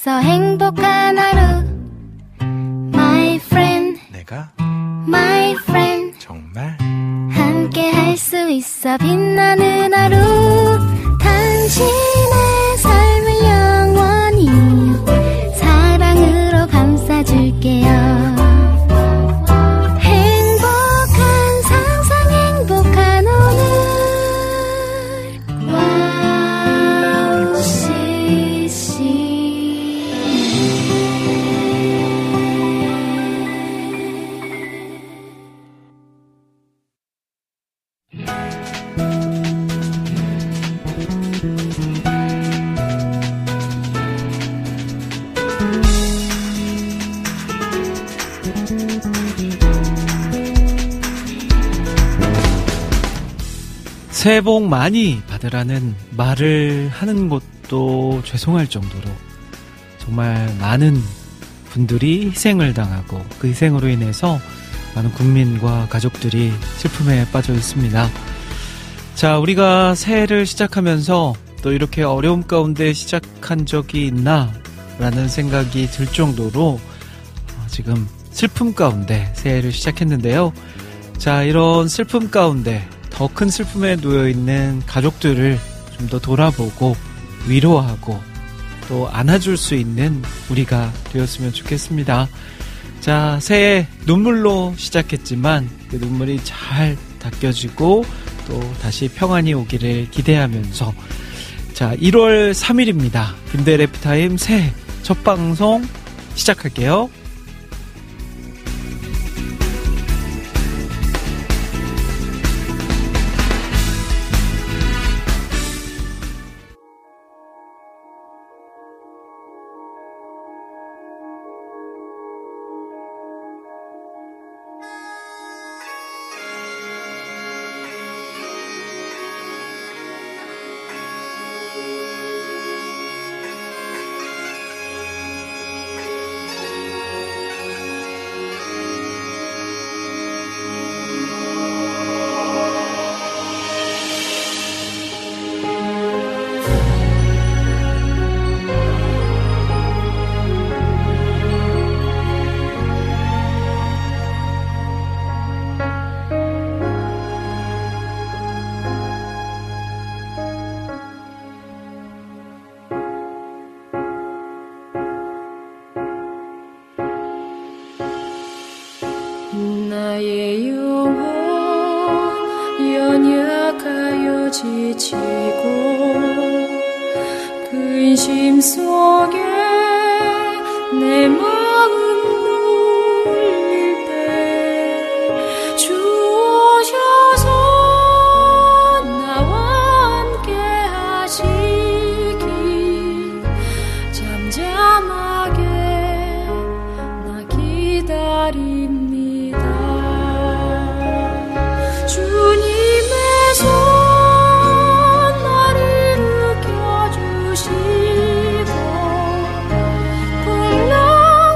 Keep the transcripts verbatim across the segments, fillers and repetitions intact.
있어 행복한 하루 My friend 내가 My friend 정말 함께 할 수 있어 빛나는 하루 당신의 삶을 영원히 사랑으로 감싸줄게요 새해 복 많이 받으라는 말을 하는 것도 죄송할 정도로 정말 많은 분들이 희생을 당하고 그 희생으로 인해서 많은 국민과 가족들이 슬픔에 빠져 있습니다. 자, 우리가 새해를 시작하면서 또 이렇게 어려움 가운데 시작한 적이 있나 라는 생각이 들 정도로 지금 슬픔 가운데 새해를 시작했는데요. 자, 이런 슬픔 가운데 더 큰 슬픔에 놓여있는 가족들을 좀 더 돌아보고 위로하고 또 안아줄 수 있는 우리가 되었으면 좋겠습니다. 자, 새해 눈물로 시작했지만 그 눈물이 잘 닦여지고 또 다시 평안이 오기를 기대하면서 자, 일월 삼일입니다. 김대 래피타임 새해 첫 방송 시작할게요. 나의 영혼 연약하여 지치고 근심 속에 내 마음 눌릴 때 주 오셔서 나와 함께 하시기 잠잠하게 나 기다립니다. 주님의 손 나를 일으켜 주시고 풍랑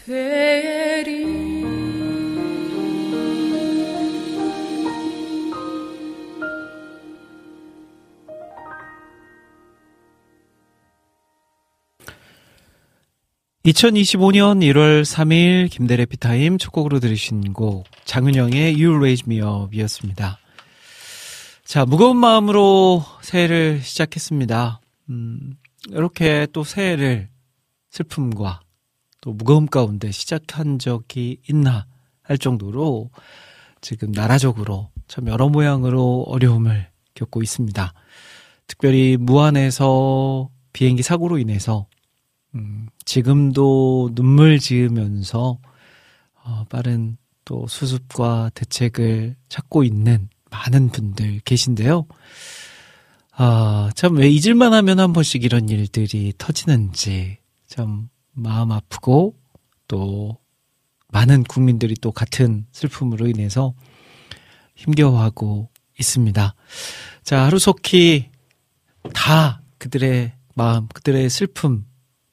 되리. 이천이십오년 일월 삼일 김대래 피타임 첫 곡으로 들으신 곡 장윤영의 You Raise Me Up 이었습니다. 자, 무거운 마음으로 새해를 시작했습니다. 음, 이렇게 또 새해를 슬픔과 또 무거움 가운데 시작한 적이 있나 할 정도로 지금 나라적으로 참 여러 모양으로 어려움을 겪고 있습니다. 특별히 무안에서 비행기 사고로 인해서 음, 지금도 눈물 지으면서 어, 빠른 또 수습과 대책을 찾고 있는 많은 분들 계신데요. 아, 참 왜 잊을만 하면 한 번씩 이런 일들이 터지는지 참 마음 아프고 또 많은 국민들이 또 같은 슬픔으로 인해서 힘겨워하고 있습니다. 자, 하루속히 다 그들의 마음, 그들의 슬픔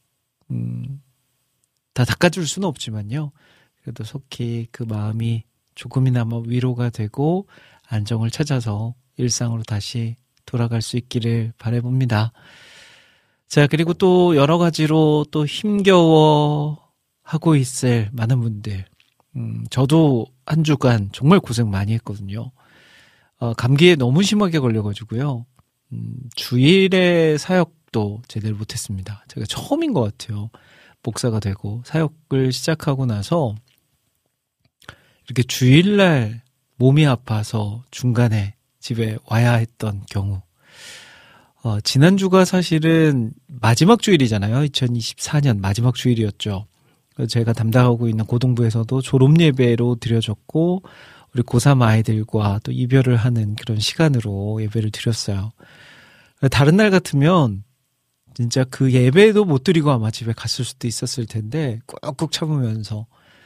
음, 다 닦아줄 수는 없지만요. 그래도 속히 그 마음이 조금이나마 위로가 되고 안정을 찾아서 일상으로 다시 돌아갈 수 있기를 바라봅니다. 자, 그리고 또 여러 가지로 또 힘겨워 하고 있을 많은 분들. 음, 저도 한 주간 정말 고생 많이 했거든요. 어, 감기에 너무 심하게 걸려가지고요. 음, 주일에 사역도 제대로 못했습니다. 제가 처음인 것 같아요. 목사가 되고 사역을 시작하고 나서 이렇게 주일날 몸이 아파서 중간에 집에 와야 했던 경우. 어, 지난주가 사실은 마지막 주일이잖아요. 이천이십사년 마지막 주일이었죠. 제가 담당하고 있는 고등부에서도 졸업예배로 드려졌고 우리 고삼 아이들과 또 이별을 하는 그런 시간으로 예배를 드렸어요. 다른 날 같으면 진짜 그 예배도 못 드리고 아마 집에 갔을 수도 있었을 텐데 꾹꾹 참으면서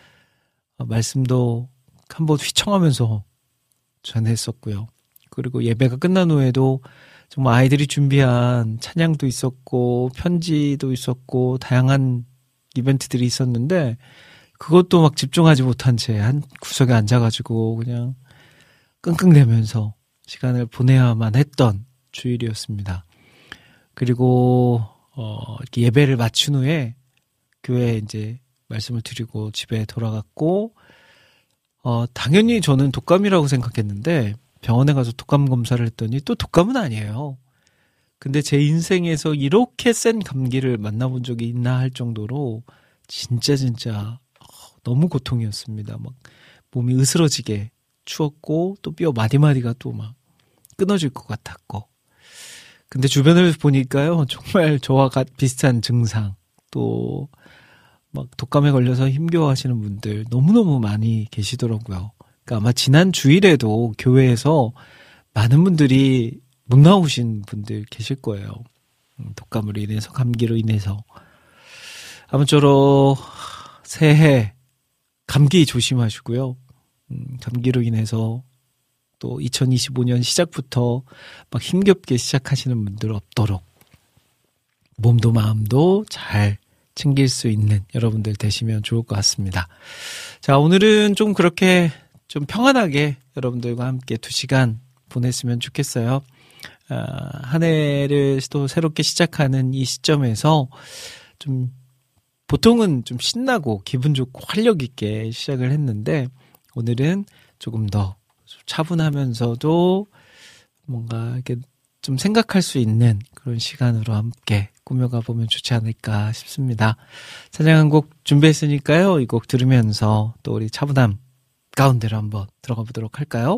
말씀도 한번 휘청하면서 전했었고요. 그리고 예배가 끝난 후에도 정말 아이들이 준비한 찬양도 있었고 편지도 있었고 다양한 이벤트들이 있었는데 그것도 막 집중하지 못한 채 한 구석에 앉아가지고 그냥 끙끙대면서 시간을 보내야만 했던 주일이었습니다. 그리고 어, 이렇게 예배를 마친 후에 교회에 이제 말씀을 드리고 집에 돌아갔고 어, 당연히 저는 독감이라고 생각했는데 병원에 가서 독감 검사를 했더니 또 독감은 아니에요. 근데 제 인생에서 이렇게 센 감기를 만나본 적이 있나 할 정도로 진짜 진짜 너무 고통이었습니다. 막 몸이 으스러지게 추웠고 또 뼈 마디마디가 또 막 끊어질 것 같았고. 근데 주변을 보니까요 정말 저와 비슷한 증상 또 막 독감에 걸려서 힘겨워하시는 분들 너무너무 많이 계시더라고요. 그러니까 아마 지난 주일에도 교회에서 많은 분들이 못 나오신 분들 계실 거예요. 독감으로 인해서 감기로 인해서. 아무쪼록 새해 감기 조심하시고요. 음, 감기로 인해서 또 이천이십오년 시작부터 막 힘겹게 시작하시는 분들 없도록 몸도 마음도 잘 챙길 수 있는 여러분들 되시면 좋을 것 같습니다. 자, 오늘은 좀 그렇게 좀 평안하게 여러분들과 함께 두 시간 보냈으면 좋겠어요. 아, 한 해를 또 새롭게 시작하는 이 시점에서 좀 보통은 좀 신나고 기분 좋고 활력 있게 시작을 했는데 오늘은 조금 더 차분하면서도 뭔가 이렇게 좀 생각할 수 있는 그런 시간으로 함께 꾸며가 보면 좋지 않을까 싶습니다. 찬양 한 곡 준비했으니까요. 이 곡 들으면서 또 우리 차분함 가운데로 한번 들어가 보도록 할까요?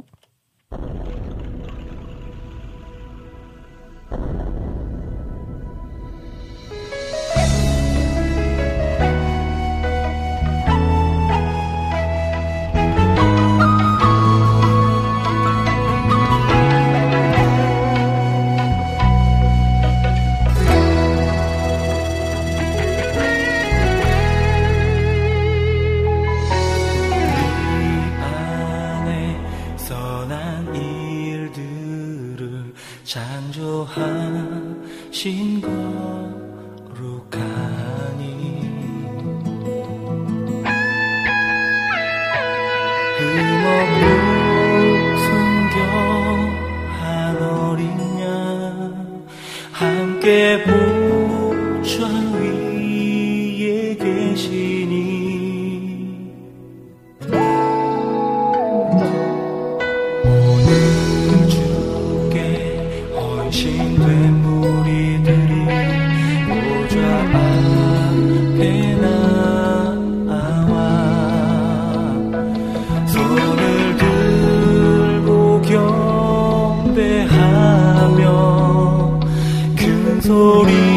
창조하신 거룩하니. 순교한 어린 양 함께 보좌 위에 계시니 오늘 주께 헌신된 무리들이 보좌 앞에 나와 손을 들고 경배하며 큰 소리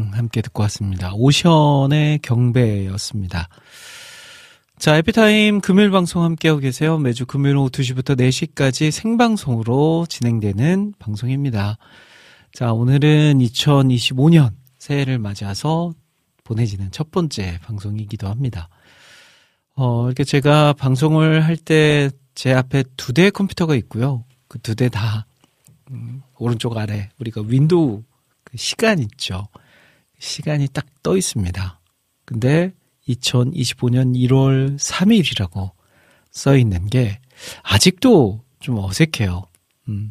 사랑 함께 듣고 왔습니다. 오션의 경배였습니다. 자, 에피타임 금요일 방송 함께하고 계세요. 매주 금요일 오후 두 시부터 네 시까지 생방송으로 진행되는 방송입니다. 자, 오늘은 이천이십오 년 새해를 맞이해서 보내지는 첫 번째 방송이기도 합니다. 어, 이렇게 제가 방송을 할 때 제 앞에 두 대의 컴퓨터가 있고요. 그 두 대 다, 음, 오른쪽 아래, 우리가 윈도우 그 시간 있죠. 시간이 딱 떠 있습니다. 근데 이천이십오 년 일월 삼일이라고 써 있는 게 아직도 좀 어색해요. 음.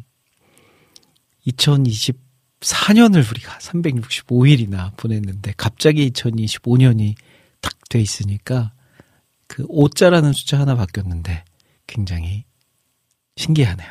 이천이십사 년을 우리가 삼백육십오 일이나 보냈는데 갑자기 이천이십오 년이 딱 돼 있으니까 그 오자라는 숫자 하나 바뀌었는데 굉장히 신기하네요.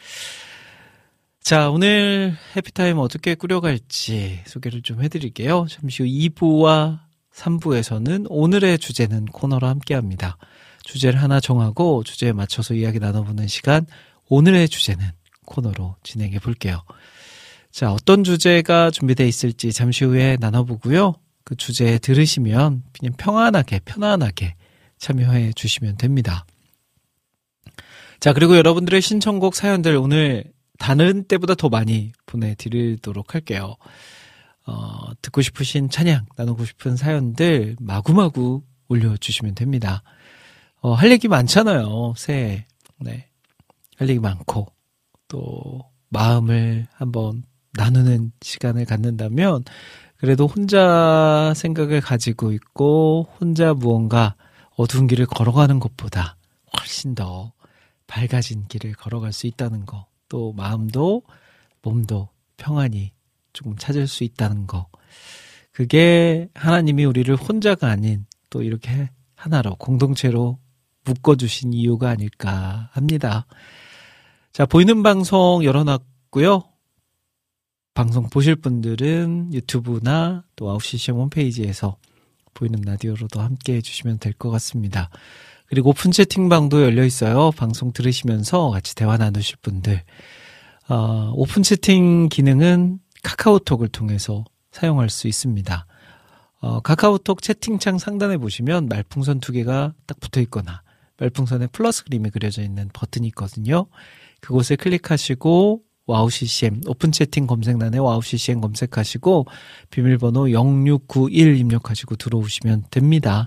자, 오늘 해피타임 어떻게 꾸려갈지 소개를 좀 해드릴게요. 잠시 후 이 부와 삼 부에서는 오늘의 주제는 코너로 함께합니다. 주제를 하나 정하고 주제에 맞춰서 이야기 나눠보는 시간, 오늘의 주제는 코너로 진행해 볼게요. 자, 어떤 주제가 준비되어 있을지 잠시 후에 나눠보고요. 그 주제 들으시면 그냥 평안하게 편안하게 참여해 주시면 됩니다. 자, 그리고 여러분들의 신청곡 사연들 오늘 다른 때보다 더 많이 보내드리도록 할게요. 어, 듣고 싶으신 찬양, 나누고 싶은 사연들 마구마구 올려주시면 됩니다. 어, 할 얘기 많잖아요, 새해. 네. 할 얘기 많고, 또, 마음을 한번 나누는 시간을 갖는다면, 그래도 혼자 생각을 가지고 있고, 혼자 무언가 어두운 길을 걸어가는 것보다 훨씬 더 밝아진 길을 걸어갈 수 있다는 거, 또 마음도 몸도 평안히 조금 찾을 수 있다는 거, 그게 하나님이 우리를 혼자가 아닌 또 이렇게 하나로 공동체로 묶어주신 이유가 아닐까 합니다. 자, 보이는 방송 열어놨고요. 방송 보실 분들은 유튜브나 또 아홉 시 씨엠 홈페이지에서 보이는 라디오로도 함께 해주시면 될 것 같습니다. 그리고 오픈 채팅방도 열려 있어요. 방송 들으시면서 같이 대화 나누실 분들. 어, 오픈 채팅 기능은 카카오톡을 통해서 사용할 수 있습니다. 어, 카카오톡 채팅창 상단에 보시면 말풍선 두 개가 딱 붙어 있거나 말풍선에 플러스 그림이 그려져 있는 버튼이 있거든요. 그곳을 클릭하시고 와우 씨씨엠 오픈 채팅 검색란에 와우 씨씨엠 검색하시고 비밀번호 영육구일 입력하시고 들어오시면 됩니다.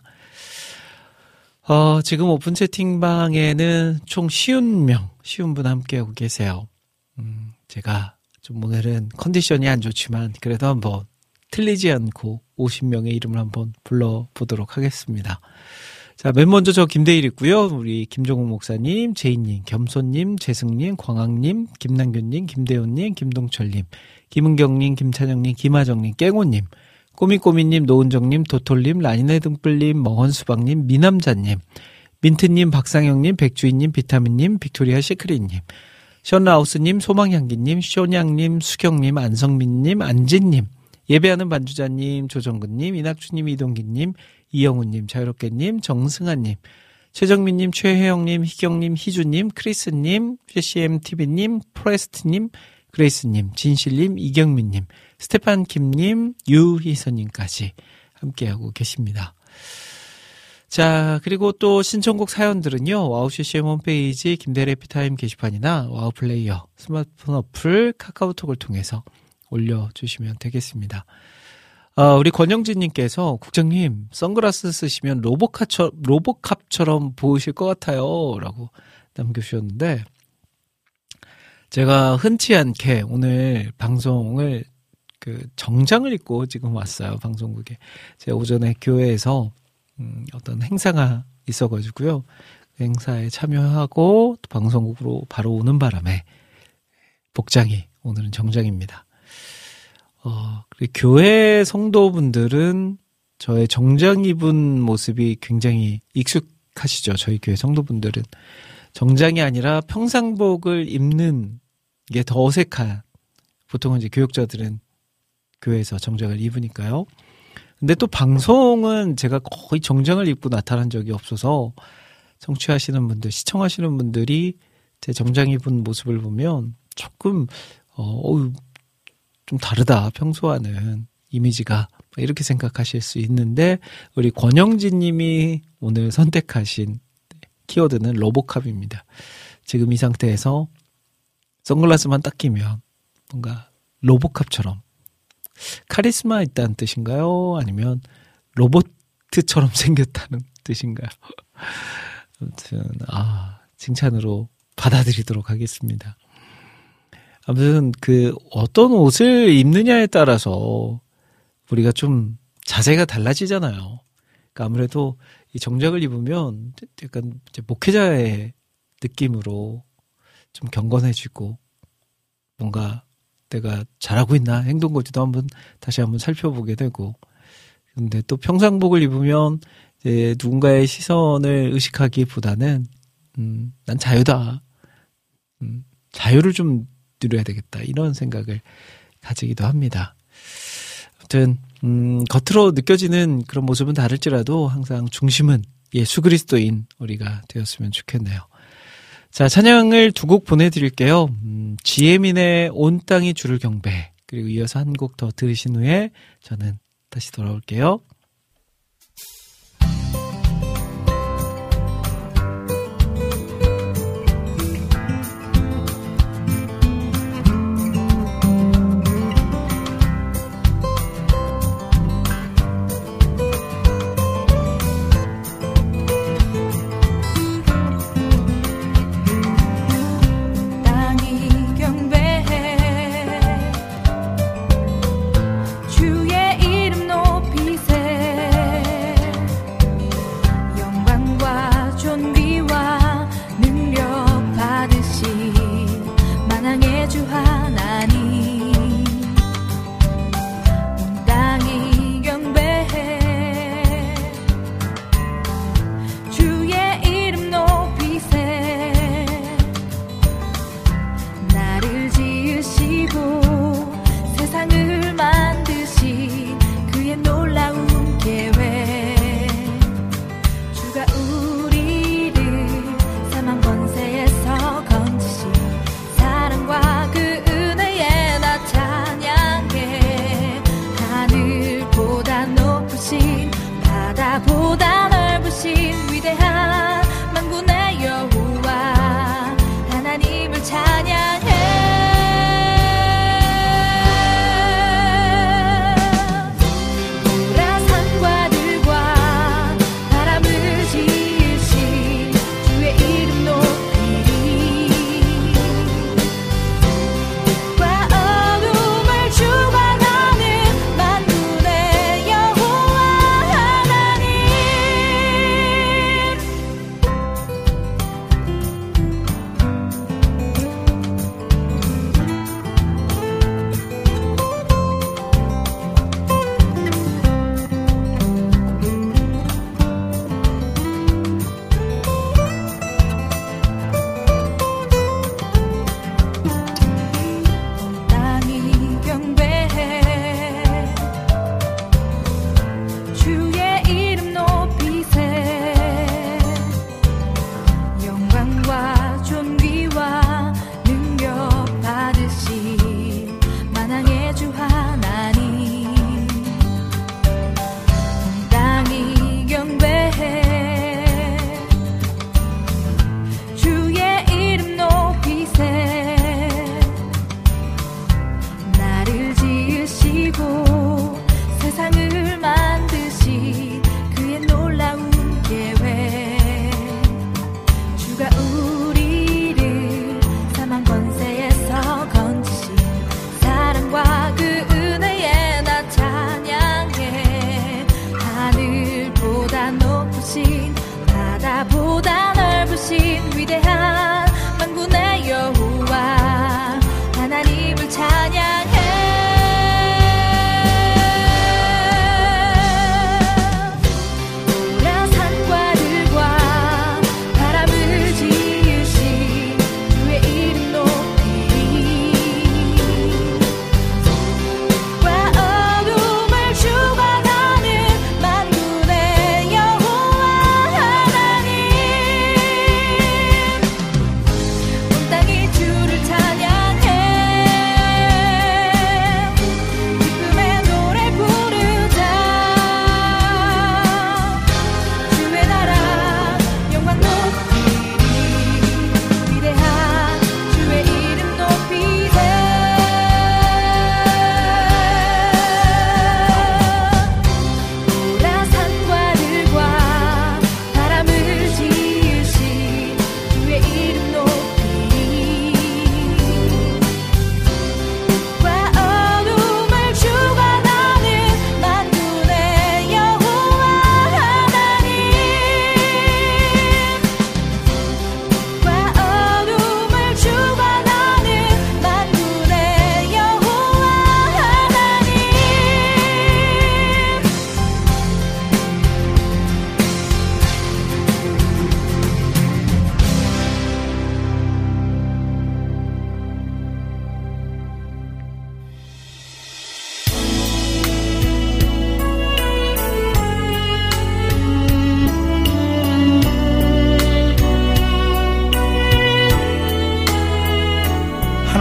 어, 지금 오픈 채팅방에는 총 오십 명, 오십 분 함께하고 계세요. 음, 제가 좀 오늘은 컨디션이 안 좋지만 그래도 한번 틀리지 않고 오십 명의 이름을 한번 불러보도록 하겠습니다. 자, 맨 먼저 저 김대일 있고요. 우리 김종욱 목사님, 제이님, 겸손님, 재승님, 광학님, 김남균님, 김대훈님, 김동철님, 김은경님, 김찬영님, 김하정님, 깽호님, 꼬미꼬미님, 노은정님, 도톨님, 라니네 등불님, 멍언수박님, 미남자님, 민트님, 박상영님, 백주인님, 비타민님, 빅토리아 시크릿님, 션라우스님, 소망향기님, 쇼냥님, 수경님, 안성민님, 안진님, 예배하는 반주자님, 조정근님, 이낙주님, 이동기님, 이영훈님, 자유롭게님, 정승아님, 최정민님, 최혜영님, 희경님, 희주님, 크리스님, 씨씨엠티비님, 프레스트님, 그레이스님, 진실님, 이경민님, 스테판 김님, 유희선님까지 함께하고 계십니다. 자, 그리고 또 신청곡 사연들은요, 와우 씨씨엠 홈페이지 김대래 해피타임 게시판이나 와우 플레이어, 스마트폰 어플, 카카오톡을 통해서 올려주시면 되겠습니다. 어, 우리 권영진님께서 국장님, 선글라스 쓰시면 로보캅처럼, 로보캅처럼 보이실 것 같아요. 라고 남겨주셨는데, 제가 흔치 않게 오늘 방송을 그 정장을 입고 지금 왔어요. 방송국에. 제가 오전에 교회에서 음, 어떤 행사가 있어가지고요. 그 행사에 참여하고 또 방송국으로 바로 오는 바람에 복장이 오늘은 정장입니다. 어, 그리고 교회 성도분들은 저의 정장 입은 모습이 굉장히 익숙하시죠. 저희 교회 성도분들은 정장이 아니라 평상복을 입는 게 더 어색한, 보통은 이제 교육자들은 교회에서 정장을 입으니까요. 근데 또 방송은 제가 거의 정장을 입고 나타난 적이 없어서 청취하시는 분들, 시청하시는 분들이 제 정장 입은 모습을 보면 조금 어, 좀 다르다, 평소와는 이미지가 이렇게 생각하실 수 있는데 우리 권영진 님이 오늘 선택하신 키워드는 로보캅입니다. 지금 이 상태에서 선글라스만 딱 끼면 뭔가 로보캅처럼 카리스마 있다는 뜻인가요? 아니면 로봇처럼 생겼다는 뜻인가요? 아무튼 아 칭찬으로 받아들이도록 하겠습니다. 아무튼 그 어떤 옷을 입느냐에 따라서 우리가 좀 자세가 달라지잖아요. 그러니까 아무래도 이 정장을 입으면 약간 이제 목회자의 느낌으로 좀 경건해지고 뭔가 내가 잘하고 있나 행동거지도 한번 다시 한번 살펴보게 되고 근데 또 평상복을 입으면 이제 누군가의 시선을 의식하기보다는 음, 난 자유다. 음, 자유를 좀 누려야 되겠다. 이런 생각을 가지기도 합니다. 아무튼 음, 겉으로 느껴지는 그런 모습은 다를지라도 항상 중심은 예수 그리스도인 우리가 되었으면 좋겠네요. 자, 찬양을 두 곡 보내드릴게요. 음, 지혜민의 온 땅이 주를 경배 그리고 이어서 한 곡 더 들으신 후에 저는 다시 돌아올게요. 주의 이름 높이세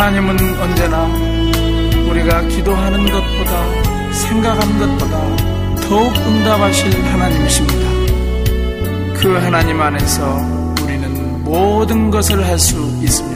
하나님은 언제나 우리가 기도하는 것보다 생각하는 것보다 더욱 응답하실 하나님이십니다. 그 하나님 안에서 우리는 모든 것을 할 수 있습니다.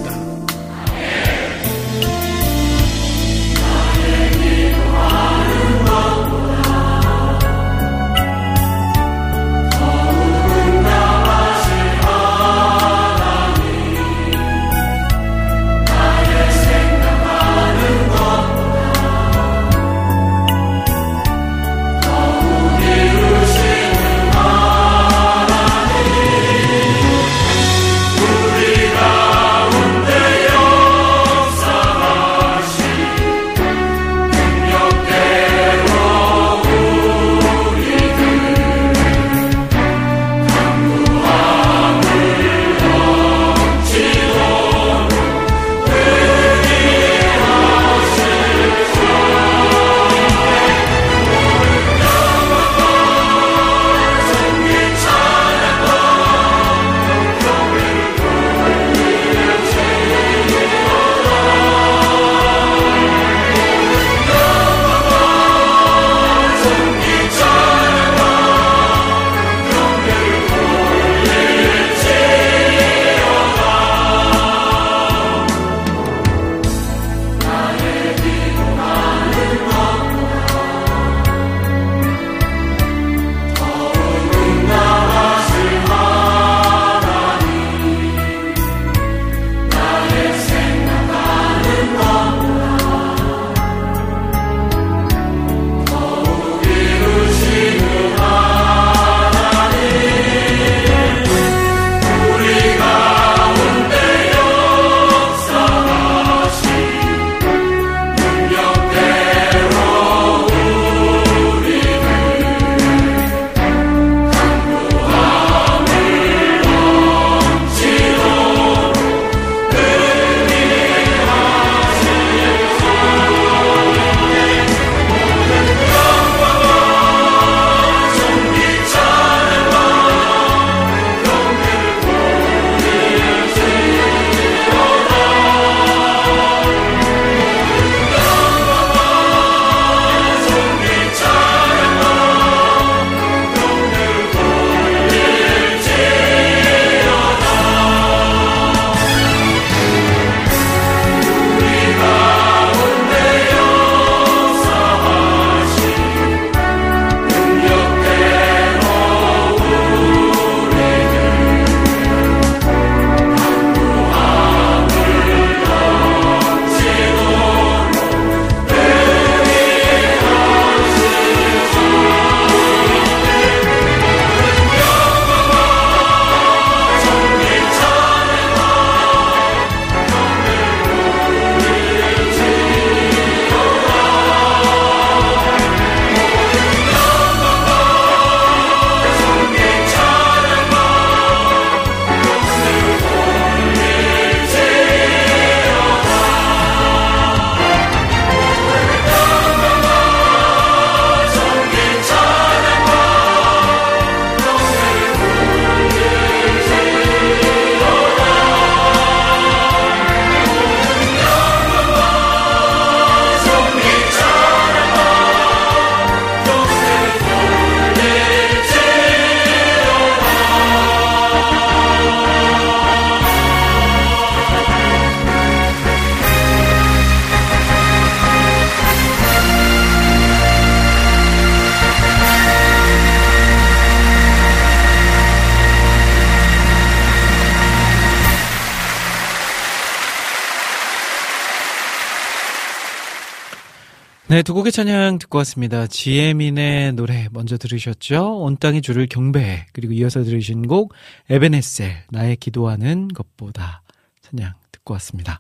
네, 두 곡의 찬양 듣고 왔습니다. 지혜민의 노래 먼저 들으셨죠? 온 땅이 주를 경배해. 그리고 이어서 들으신 곡 에베네셀 나의 기도하는 것보다 찬양 듣고 왔습니다.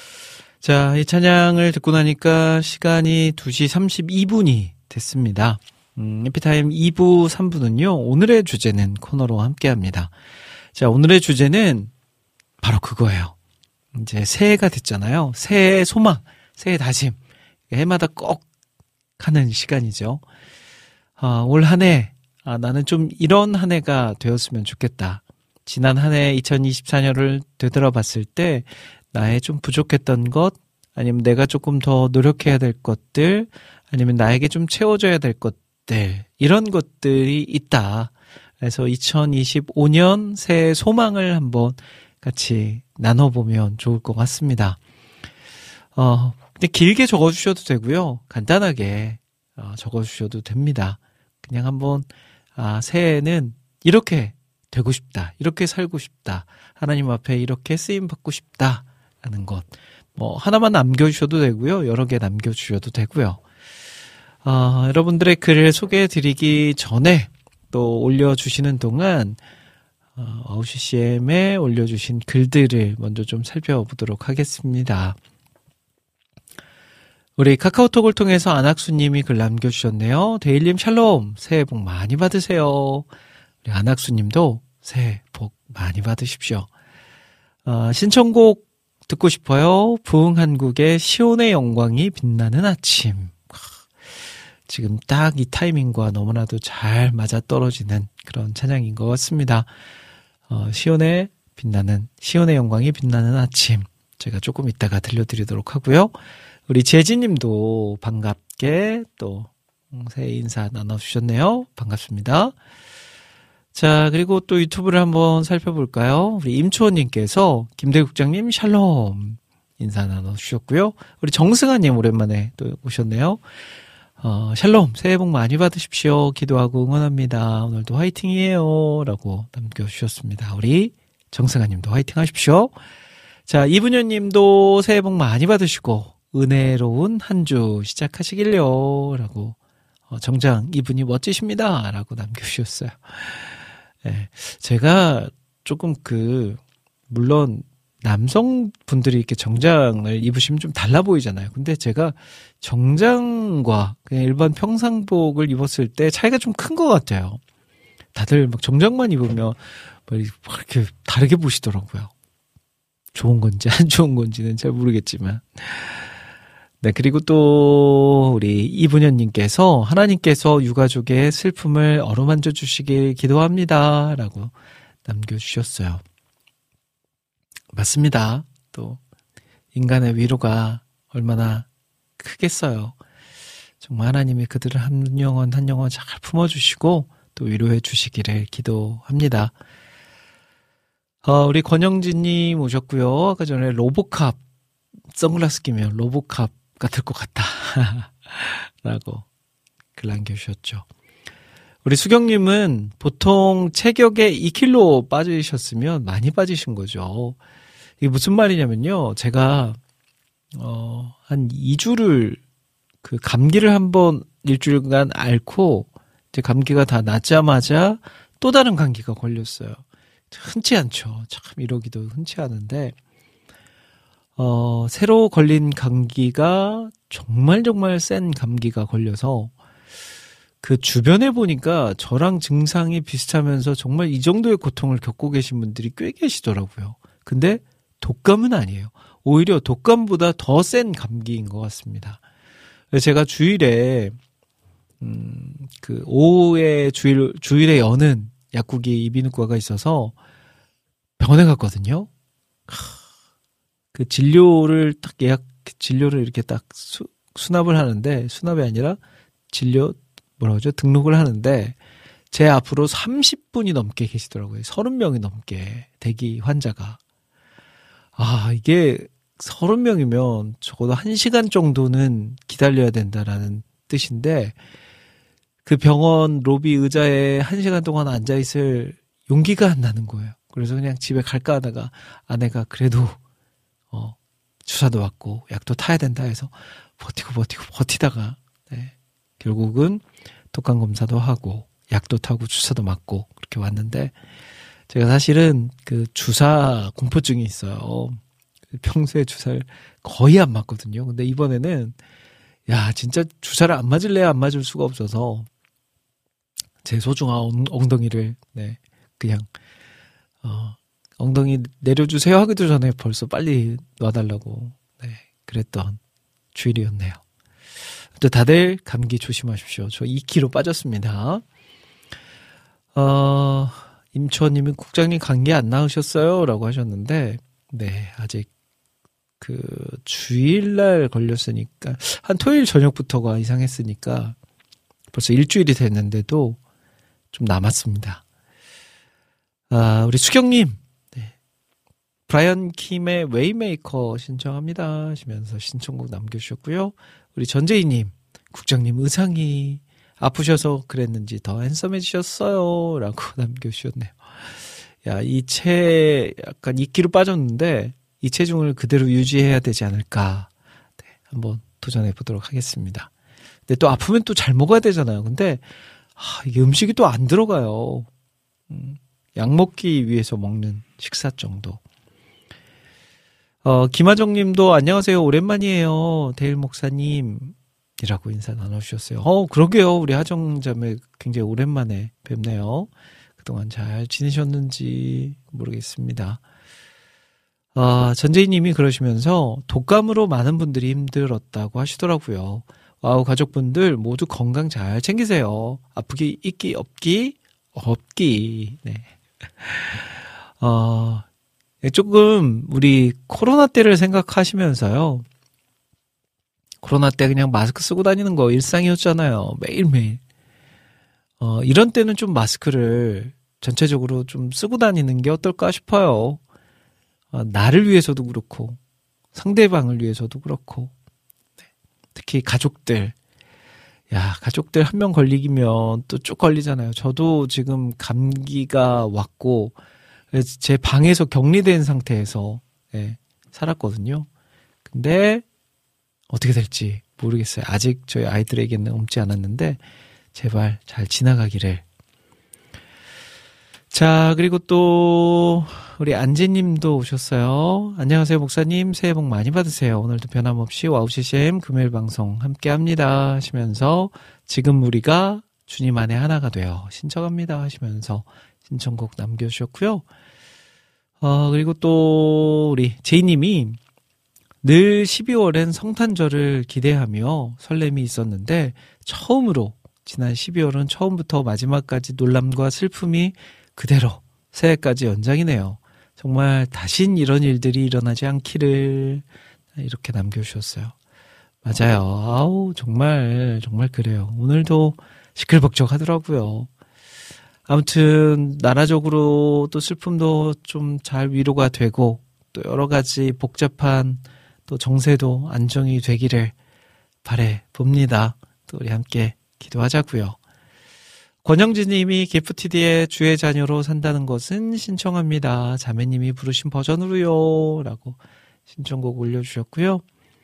자, 이 찬양을 듣고 나니까 시간이 두 시 삼십이 분이 됐습니다. 음, 해피타임 이 부, 삼 부는요. 오늘의 주제는 코너로 함께합니다. 자, 오늘의 주제는 바로 그거예요. 이제 새해가 됐잖아요. 새해의 소망, 새해 다짐. 해마다 꼭 하는 시간이죠. 아, 올 한 해, 아, 나는 좀 이런 한 해가 되었으면 좋겠다. 지난 한 해 이천이십사 년을 되돌아봤을 때 나의 좀 부족했던 것, 아니면 내가 조금 더 노력해야 될 것들, 아니면 나에게 좀 채워져야 될 것들, 이런 것들이 있다. 그래서 이천이십오 년 새해 소망을 한번 같이 나눠보면 좋을 것 같습니다. 어, 근데 길게 적어주셔도 되고요. 간단하게 어, 적어주셔도 됩니다. 그냥 한번 아, 새해에는 이렇게 되고 싶다. 이렇게 살고 싶다. 하나님 앞에 이렇게 쓰임받고 싶다. 하는 것. 뭐 하나만 남겨주셔도 되고요. 여러 개 남겨주셔도 되고요. 어, 여러분들의 글을 소개해드리기 전에 또 올려주시는 동안 어, 어우씨씨엠에 올려주신 글들을 먼저 좀 살펴보도록 하겠습니다. 우리 카카오톡을 통해서 안학수님이 글 남겨주셨네요. 데일님 샬롬, 새해 복 많이 받으세요. 우리 안학수님도 새해 복 많이 받으십시오. 어, 신청곡 듣고 싶어요. 부흥한국의 시온의 영광이 빛나는 아침. 지금 딱 이 타이밍과 너무나도 잘 맞아떨어지는 그런 찬양인 것 같습니다. 어, 시온의 빛나는, 시온의 영광이 빛나는 아침. 제가 조금 이따가 들려드리도록 하고요. 우리 재진님도 반갑게 또 새해 인사 나눠주셨네요. 반갑습니다. 자, 그리고 또 유튜브를 한번 살펴볼까요? 우리 임초원님께서 김대국장님 샬롬 인사 나눠주셨고요. 우리 정승아님 오랜만에 또 오셨네요. 어, 샬롬 새해 복 많이 받으십시오. 기도하고 응원합니다. 오늘도 화이팅이에요. 라고 남겨주셨습니다. 우리 정승아님도 화이팅 하십시오. 자, 이분현님도 새해 복 많이 받으시고 은혜로운 한 주 시작하시길요. 라고 어, 정장 이분이 멋지십니다. 라고 남겨주셨어요. 네, 제가 조금 그 물론 남성분들이 이렇게 정장을 입으시면 좀 달라 보이잖아요. 근데 제가 정장과 그냥 일반 평상복을 입었을 때 차이가 좀 큰 것 같아요. 다들 막 정장만 입으면 막 이렇게 다르게 보시더라고요. 좋은 건지 안 좋은 건지는 잘 모르겠지만. 네, 그리고 또 우리 이분현님께서 하나님께서 유가족의 슬픔을 어루만져 주시길 기도합니다. 라고 남겨주셨어요. 맞습니다. 또 인간의 위로가 얼마나 크겠어요. 정말 하나님이 그들을 한 영혼 한 영혼 잘 품어주시고 또 위로해 주시기를 기도합니다. 어, 우리 권영진님 오셨고요. 아까 전에 로보캅 선글라스 끼면 로보캅 같을 것 같다 라고 글 남겨주셨죠. 우리 수경님은 보통 체격에 이 킬로그램 빠지셨으면 많이 빠지신 거죠. 이게 무슨 말이냐면요. 제가 어, 한 이 주를 그 감기를 한번 일주일간 앓고 이제 감기가 다 낫자마자 또 다른 감기가 걸렸어요. 흔치 않죠. 참 이러기도 흔치 않은데 어, 새로 걸린 감기가 정말 정말 센 감기가 걸려서 그 주변에 보니까 저랑 증상이 비슷하면서 정말 이 정도의 고통을 겪고 계신 분들이 꽤 계시더라고요. 근데 독감은 아니에요. 오히려 독감보다 더 센 감기인 것 같습니다. 제가 주일에 음, 그 오후에 주일 주일에 여는 약국이 이비인후과가 있어서 병원에 갔거든요. 그 진료를 딱 예약 진료를 이렇게 딱 수, 수납을 하는데 수납이 아니라 진료 뭐라고 하죠? 등록을 하는데 제 앞으로 삼십 분이 넘게 계시더라고요. 서른 명이 넘게 대기 환자가. 아, 이게 서른 명이면 적어도 한 시간 정도는 기다려야 된다라는 뜻인데 그 병원 로비 의자에 한 시간 동안 앉아있을 용기가 안 나는 거예요. 그래서 그냥 집에 갈까 하다가 아내가 그래도 어, 주사도 맞고 약도 타야 된다 해서 버티고 버티고 버티다가 네, 결국은 독감 검사도 하고 약도 타고 주사도 맞고 그렇게 왔는데 제가 사실은 그 주사 공포증이 있어요. 평소에 주사를 거의 안 맞거든요. 근데 이번에는 야 진짜 주사를 안 맞을래야 안 맞을 수가 없어서 제 소중한 엉덩이를 네 그냥 어, 엉덩이 내려주세요 하기도 전에 벌써 빨리 놔달라고 네 그랬던 주일이었네요. 또 다들 감기 조심하십시오. 저 이 킬로그램 빠졌습니다. 어, 임초원님은 국장님 감기 안 나으셨어요? 라고 하셨는데 네 아직 그 주일날 걸렸으니까 한 토요일 저녁부터가 이상했으니까 벌써 일주일이 됐는데도 좀 남았습니다. 아, 우리 수경님, 네. 브라이언 킴의 웨이메이커 신청합니다 하시면서 신청곡 남겨주셨고요. 우리 전재희님, 국장님 의상이 아프셔서 그랬는지 더 핸섬해지셨어요 라고 남겨주셨네요. 야, 이 체 약간 이끼로 빠졌는데 이 체중을 그대로 유지해야 되지 않을까. 네, 한번 도전해 보도록 하겠습니다. 근데 또 아프면 또 잘 먹어야 되잖아요. 근데 아, 이게 음식이 또 안 들어가요. 음, 약 먹기 위해서 먹는 식사 정도. 어, 김하정 님도 안녕하세요. 오랜만이에요. 데일 목사님. 이라고 인사 나눠주셨어요. 어, 그러게요. 우리 하정 자매 굉장히 오랜만에 뵙네요. 그동안 잘 지내셨는지 모르겠습니다. 아, 전재희 님이 그러시면서 독감으로 많은 분들이 힘들었다고 하시더라고요. 와우, 가족분들 모두 건강 잘 챙기세요. 아프기, 있기, 없기, 없기. 네. 어, 조금 우리 코로나 때를 생각하시면서요. 코로나 때 그냥 마스크 쓰고 다니는 거 일상이었잖아요. 매일매일. 어, 이런 때는 좀 마스크를 전체적으로 좀 쓰고 다니는 게 어떨까 싶어요. 어, 나를 위해서도 그렇고, 상대방을 위해서도 그렇고, 네. 특히 가족들. 야, 가족들 한 명 걸리면 또 쭉 걸리잖아요. 저도 지금 감기가 왔고, 제 방에서 격리된 상태에서, 네, 살았거든요. 근데, 어떻게 될지 모르겠어요. 아직 저희 아이들에게는 옮지 않았는데 제발 잘 지나가기를. 자, 그리고 또 우리 안지님도 오셨어요. 안녕하세요 목사님, 새해 복 많이 받으세요. 오늘도 변함없이 와우 씨씨엠 금요일 방송 함께합니다 하시면서 지금 우리가 주님 안에 하나가 되어 신청합니다 하시면서 신청곡 남겨주셨고요. 어, 그리고 또 우리 제이님이 늘 십이월엔 성탄절을 기대하며 설렘이 있었는데 처음으로 지난 십이월은 처음부터 마지막까지 놀람과 슬픔이 그대로 새해까지 연장이네요. 정말 다신 이런 일들이 일어나지 않기를 이렇게 남겨주셨어요. 맞아요. 아우 정말 정말 그래요. 오늘도 시끌벅적하더라고요. 아무튼 나라적으로 또 슬픔도 좀 잘 위로가 되고 또 여러 가지 복잡한 또 정세도 안정이 되기를 바래 봅니다. 또 우리 함께 기도하자고요. 권영진 님이 기프티디의 주의 자녀로 산다는 것은 신청합니다. 자매님이 부르신 버전으로요. 라고 신청곡 올려주셨고요.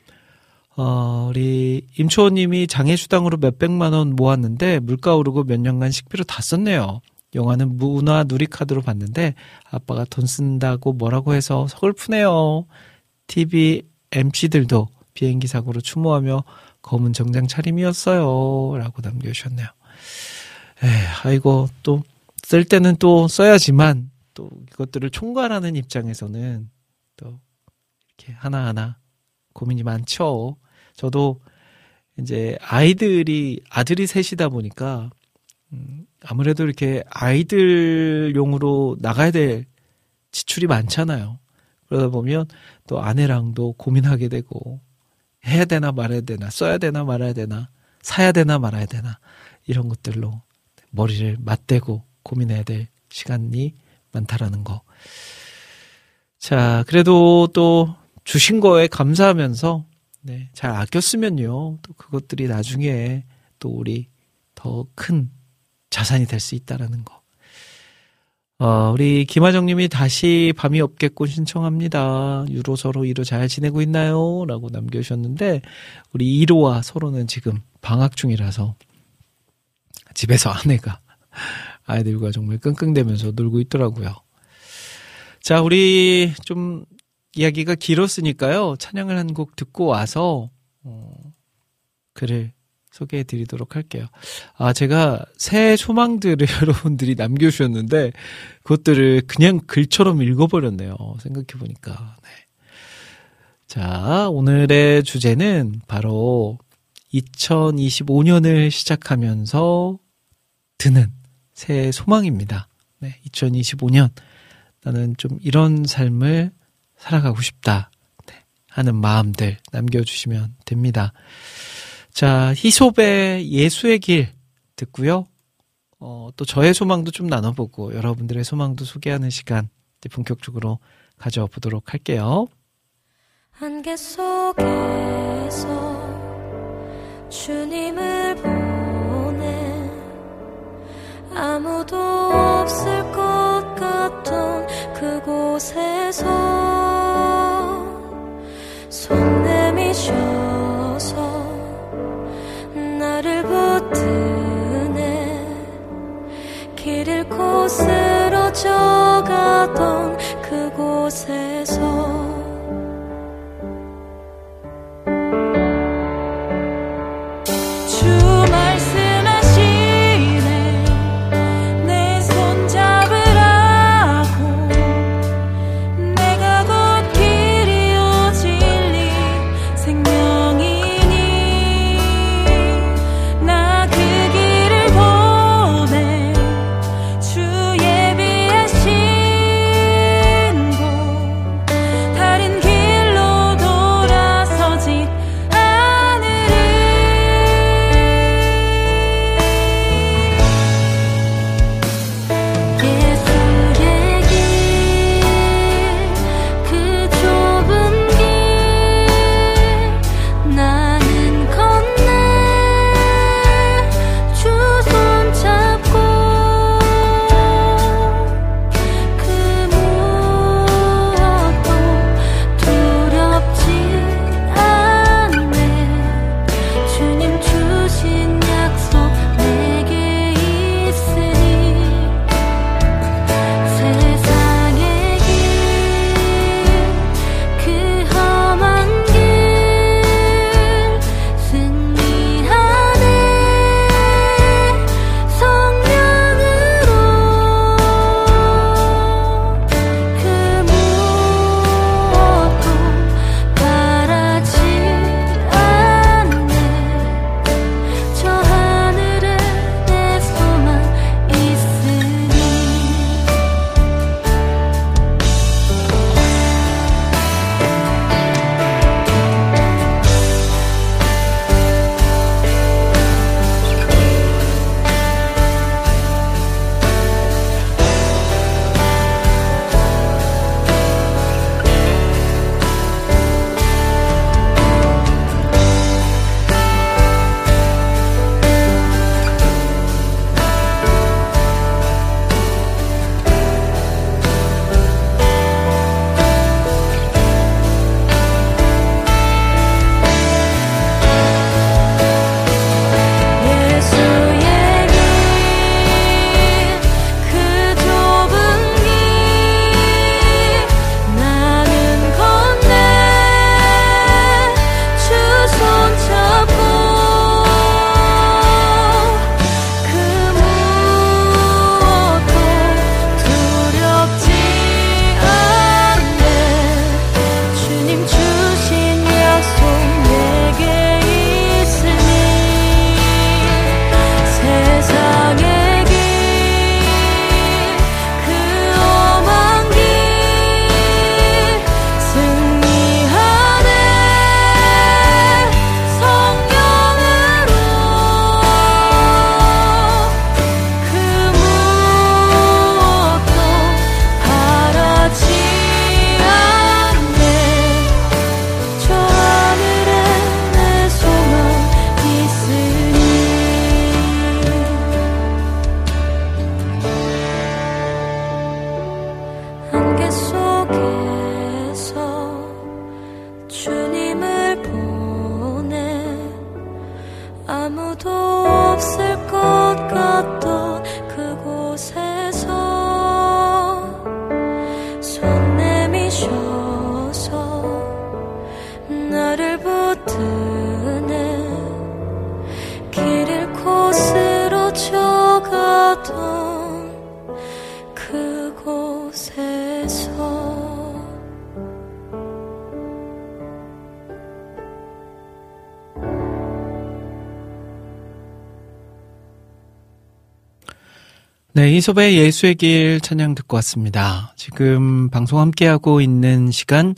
어, 우리 임초원 님이 장애수당으로 몇백만 원 모았는데 물가 오르고 몇 년간 식비로 다 썼네요. 영화는 문화 누리카드로 봤는데 아빠가 돈 쓴다고 뭐라고 해서 서글프네요. 티비 엠씨들도 비행기 사고로 추모하며 검은 정장 차림이었어요. 라고 남겨주셨네요. 에이, 아이고, 또, 쓸 때는 또 써야지만, 또 이것들을 총괄하는 입장에서는 또, 이렇게 하나하나 고민이 많죠. 저도 이제 아이들이, 아들이 셋이다 보니까, 음, 아무래도 이렇게 아이들용으로 나가야 될 지출이 많잖아요. 그러다 보면 또 아내랑도 고민하게 되고 해야 되나 말아야 되나 써야 되나 말아야 되나 사야 되나 말아야 되나 이런 것들로 머리를 맞대고 고민해야 될 시간이 많다라는 거. 자, 그래도 또 주신 거에 감사하면서 네, 잘 아껴 쓰면요. 또 그것들이 나중에 또 우리 더 큰 자산이 될 수 있다라는 거. 어, 우리 김하정 님이 다시 밤이 없겠군 신청합니다. 유로 서로 이로 잘 지내고 있나요? 라고 남겨주셨는데 우리 이로와 서로는 지금 방학 중이라서 집에서 아내가 아이들과 정말 끙끙대면서 놀고 있더라고요. 자, 우리 좀 이야기가 길었으니까요. 찬양을 한 곡 듣고 와서 어, 글을 소개해 드리도록 할게요. 아, 제가 새 소망들을 여러분들이 남겨주셨는데 그것들을 그냥 글처럼 읽어버렸네요. 생각해보니까. 네. 자, 오늘의 주제는 바로 이천이십오 년을 시작하면서 드는 새 소망입니다. 네, 이천이십오 년 나는 좀 이런 삶을 살아가고 싶다. 네, 하는 마음들 남겨주시면 됩니다. 자, 히솝의 예수의 길 듣고요. 어, 또 저의 소망도 좀 나눠보고 여러분들의 소망도 소개하는 시간 이제 본격적으로 가져보도록 할게요. 안개 속에서 주님을 보내 아무도 없을 것 같던 그곳에서 손 내미셔서 나를 붙드네 길 잃고 쓰러져가던 그곳에서 네, 히솝의 예수의 길 찬양 듣고 왔습니다. 지금 방송 함께하고 있는 시간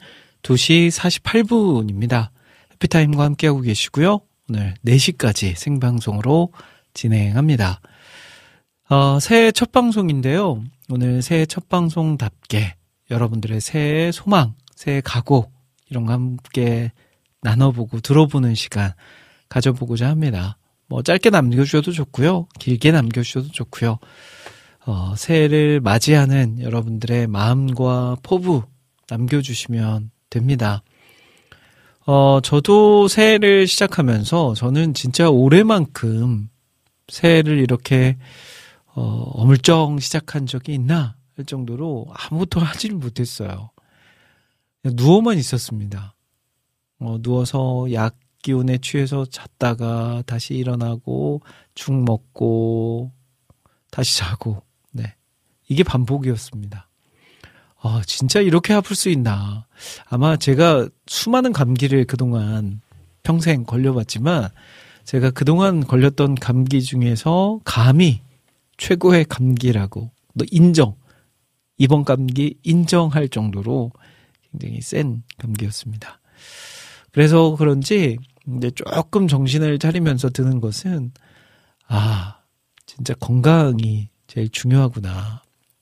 두 시 사십팔 분입니다. 해피타임과 함께하고 계시고요. 오늘 네 시까지 생방송으로 진행합니다. 어, 새해 첫 방송인데요. 오늘 새해 첫 방송답게 여러분들의 새해 소망, 새해 각오 이런 거 함께 나눠보고 들어보는 시간 가져보고자 합니다. 뭐 짧게 남겨주셔도 좋고요. 길게 남겨주셔도 좋고요. 어, 새해를 맞이하는 여러분들의 마음과 포부 남겨주시면 됩니다. 어, 저도 새해를 시작하면서 저는 진짜 올해만큼 새해를 이렇게 어, 어물쩡 시작한 적이 있나 할 정도로 아무것도 하지를 못했어요. 누워만 있었습니다. 어, 누워서 약 기운에 취해서 잤다가 다시 일어나고 죽 먹고 다시 자고 네 이게 반복이었습니다. 아, 진짜 이렇게 아플 수 있나. 아마 제가 수많은 감기를 그동안 평생 걸려봤지만 제가 그동안 걸렸던 감기 중에서 감히 최고의 감기라고 너 인정 이번 감기 인정할 정도로 굉장히 센 감기였습니다. 그래서 그런지 이제 조금 정신을 차리면서 드는 것은 아 진짜 건강이 제일 중요하구나.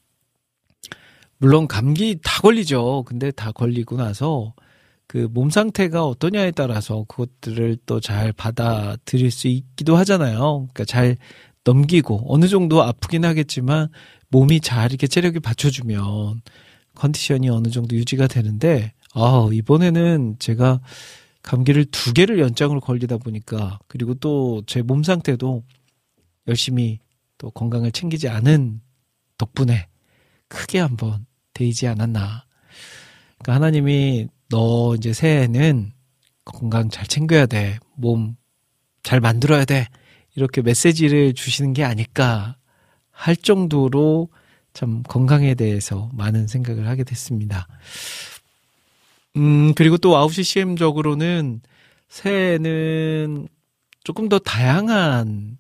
물론 감기 다 걸리죠. 근데 다 걸리고 나서 그 몸 상태가 어떠냐에 따라서 그것들을 또 잘 받아들일 수 있기도 하잖아요. 그러니까 잘 넘기고 어느 정도 아프긴 하겠지만 몸이 잘 이렇게 체력이 받쳐주면 컨디션이 어느 정도 유지가 되는데 아 이번에는 제가 감기를 두 개를 연장으로 걸리다 보니까 그리고 또 제 몸 상태도 열심히 또 건강을 챙기지 않은 덕분에 크게 한번 데이지 않았나. 그러니까 하나님이 너 이제 새해에는 건강 잘 챙겨야 돼. 몸 잘 만들어야 돼. 이렇게 메시지를 주시는 게 아닐까 할 정도로 참 건강에 대해서 많은 생각을 하게 됐습니다. 음, 그리고 또 아홉 시 씨엠적으로는 새해에는 조금 더 다양한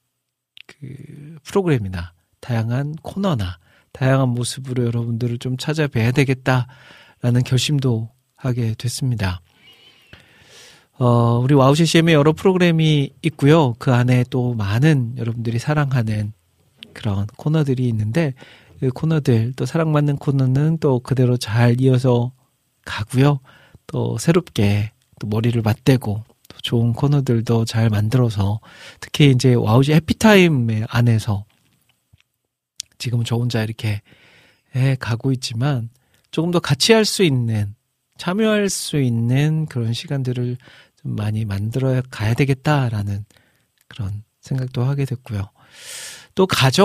그 프로그램이나 다양한 코너나 다양한 모습으로 여러분들을 좀 찾아뵈야 되겠다라는 결심도 하게 됐습니다. 어, 우리 와우 씨씨엠에 여러 프로그램이 있고요. 그 안에 또 많은 여러분들이 사랑하는 그런 코너들이 있는데 그 코너들 또 사랑받는 코너는 또 그대로 잘 이어서 가고요. 또 새롭게 또 머리를 맞대고 또 좋은 코너들도 잘 만들어서 특히 이제 와우지 해피타임 안에서 지금 저 혼자 이렇게 해 가고 있지만 조금 더 같이 할 수 있는 참여할 수 있는 그런 시간들을 좀 많이 만들어 가야 되겠다라는 그런 생각도 하게 됐고요. 또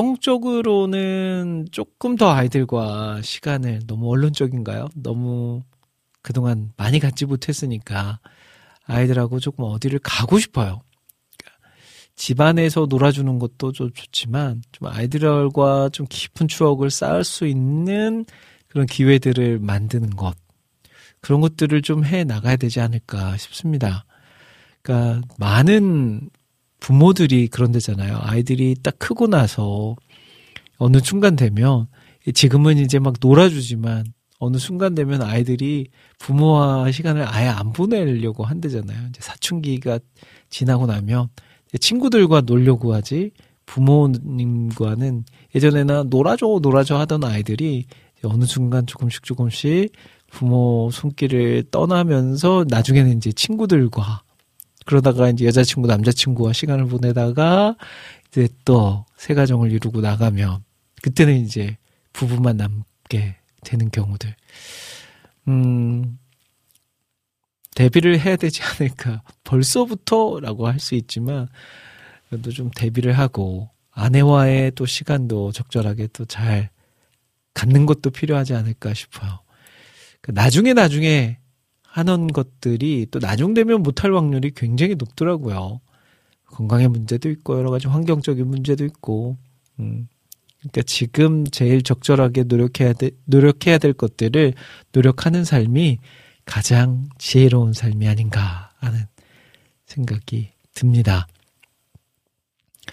가정적으로는 조금 더 아이들과 시간을 너무 언론적인가요? 너무 그동안 많이 갖지 못했으니까 아이들하고 조금 어디를 가고 싶어요. 그러니까 집안에서 놀아주는 것도 좀 좋지만 좀 아이들과 좀 깊은 추억을 쌓을 수 있는 그런 기회들을 만드는 것. 그런 것들을 좀 해 나가야 되지 않을까 싶습니다. 그러니까 많은 부모들이 그런 데잖아요. 아이들이 딱 크고 나서 어느 순간 되면 지금은 이제 막 놀아주지만 어느 순간 되면 아이들이 부모와 시간을 아예 안 보내려고 한대잖아요. 이제 사춘기가 지나고 나면 친구들과 놀려고 하지 부모님과는 예전에는 놀아줘 놀아줘 하던 아이들이 어느 순간 조금씩 조금씩 부모 손길을 떠나면서 나중에는 이제 친구들과 그러다가 이제 여자친구 남자친구와 시간을 보내다가 이제 또 새 가정을 이루고 나가면 그때는 이제 부부만 남게 되는 경우들. 음, 대비를 해야 되지 않을까. 벌써부터라고 할 수 있지만 그래도 좀 대비를 하고 아내와의 또 시간도 적절하게 또 잘 갖는 것도 필요하지 않을까 싶어요. 나중에 나중에 하는 것들이 또 나중 되면 못할 확률이 굉장히 높더라고요. 건강의 문제도 있고 여러 가지 환경적인 문제도 있고 음. 그러니까 지금 제일 적절하게 노력해야 돼, 노력해야 될 것들을 노력하는 삶이 가장 지혜로운 삶이 아닌가 하는 생각이 듭니다.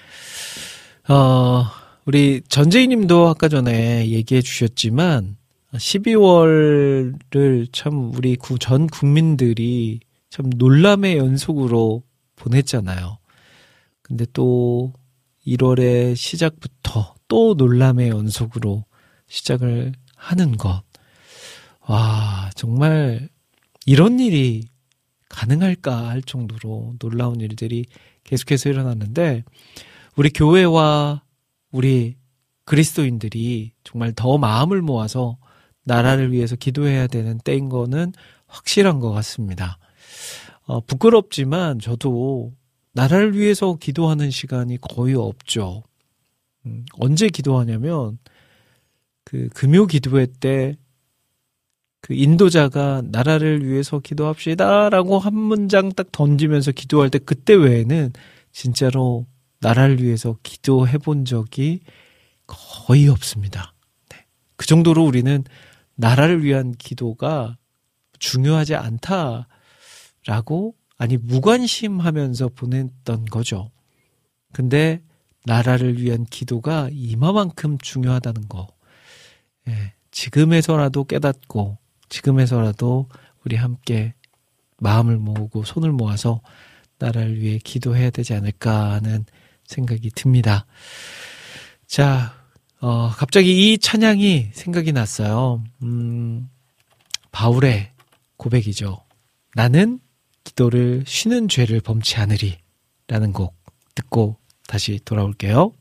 어, 우리 전재희 님도 아까 전에 얘기해 주셨지만 십이월을 참 우리 전 국민들이 참 놀람의 연속으로 보냈잖아요. 근데 또 일월의 시작부터 또 놀람의 연속으로 시작을 하는 것. 와, 정말 이런 일이 가능할까 할 정도로 놀라운 일들이 계속해서 일어났는데, 우리 교회와 우리 그리스도인들이 정말 더 마음을 모아서 나라를 위해서 기도해야 되는 때인 거는 확실한 것 같습니다. 어, 부끄럽지만 저도 나라를 위해서 기도하는 시간이 거의 없죠. 음, 언제 기도하냐면 그 금요 기도회 때 그 인도자가 나라를 위해서 기도합시다라고 한 문장 딱 던지면서 기도할 때 그때 외에는 진짜로 나라를 위해서 기도해 본 적이 거의 없습니다. 네. 그 정도로 우리는 나라를 위한 기도가 중요하지 않다라고, 아니 무관심하면서 보냈던 거죠. 근데 나라를 위한 기도가 이마만큼 중요하다는 거, 예, 지금에서라도 깨닫고 지금에서라도 우리 함께 마음을 모으고 손을 모아서 나라를 위해 기도해야 되지 않을까 하는 생각이 듭니다. 자, 어, 갑자기 이 찬양이 생각이 났어요. 음, 바울의 고백이죠. 나는 기도를 쉬는 죄를 범치 않으리 라는 곡 듣고 다시 돌아올게요.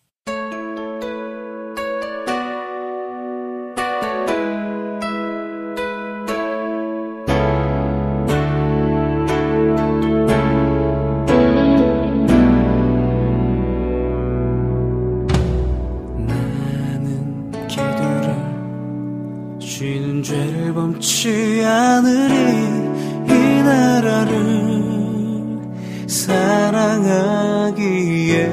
죄를 범치 않으리 이 나라를 사랑하기에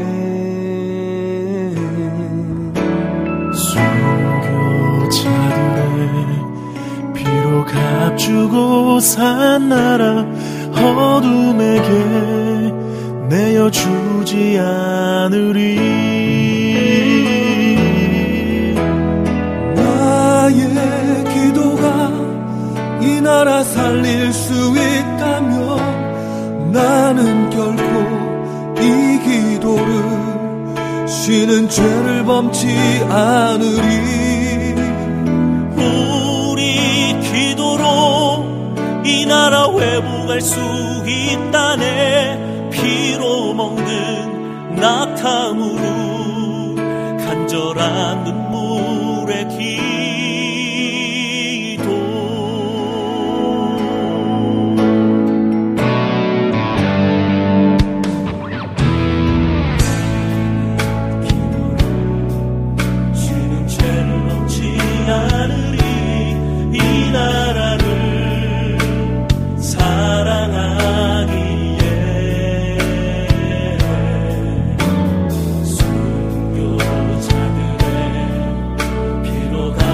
순교자들의 피로 값주고 산 나라 어둠에게 내어주지 않으리. 나의 이 나라 살릴 수 있다면 나는 결코 이 기도를 쉬는 죄를 범치 않으리. 우리 기도로 이 나라 회복할 수 있다네. 피로 먹는 낙함으로 간절한 눈물의 기 순교자들의 피로 가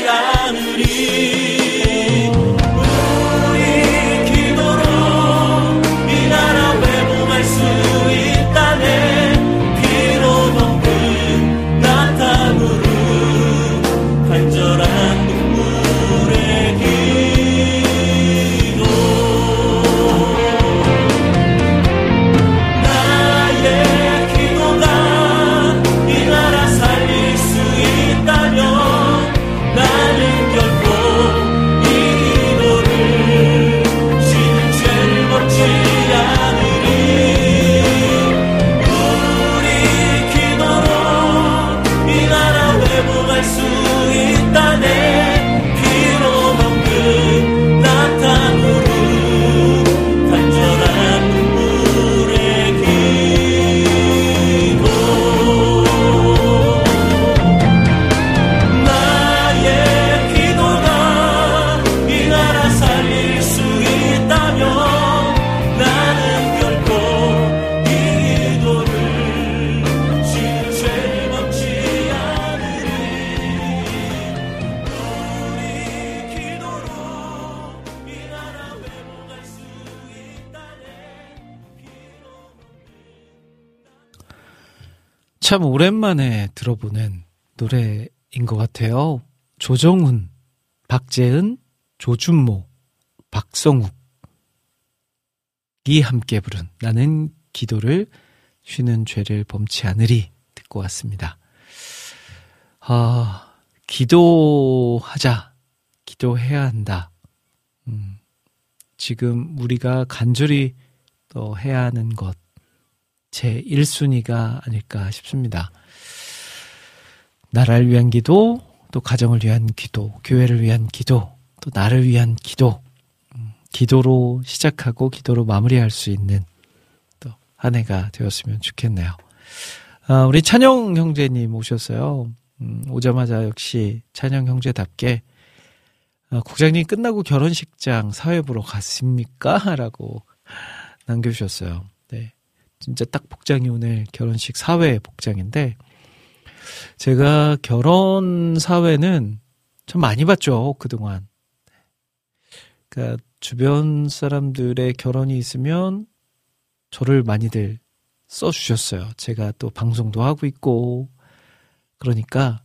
않으리. 우리 기도로 이 나라 회복할 수 있다네. 피로 먹은 나탕으로 간절한 눈물의 기도. 나의 기도가 이 나라 살릴 수 있다면 나는 결코 이 기도를 쉬는 죄를 벗지 않으리. 우리 기도로 이 나라 회복할 수 있다네. 피로 먹은 나탕으로 간절한 눈물의 기도. 나의 기도가 이 나라 살릴 수 있다면 나는 결코 이 기도를 쉬는 죄를 벗지 않으리. 우리 기도로 이 나라 회복할 수 있다네. 참 오랜만에 들어보는 노래인 것 같아요. 조정훈, 박재은, 조준모, 박성욱이 함께 부른 나는 기도를 쉬는 죄를 범치 않으리 듣고 왔습니다. 아, 기도하자. 기도해야 한다. 음, 지금 우리가 간절히 또 해야 하는 것 제일 순위가 아닐까 싶습니다. 나라를 위한 기도, 또 가정을 위한 기도, 교회를 위한 기도, 또 나를 위한 기도. 음, 기도로 시작하고 기도로 마무리할 수 있는 또 한 해가 되었으면 좋겠네요. 아, 우리 찬영 형제님 오셨어요. 음, 오자마자 역시 찬영 형제답게 아, 국장님 끝나고 결혼식장 사회 보러 갔습니까? 라고 남겨주셨어요. 네, 진짜 딱 복장이 오늘 결혼식 사회 복장인데 제가 결혼 사회는 참 많이 봤죠, 그동안. 그러니까 주변 사람들의 결혼이 있으면 저를 많이들 써주셨어요. 제가 또 방송도 하고 있고 그러니까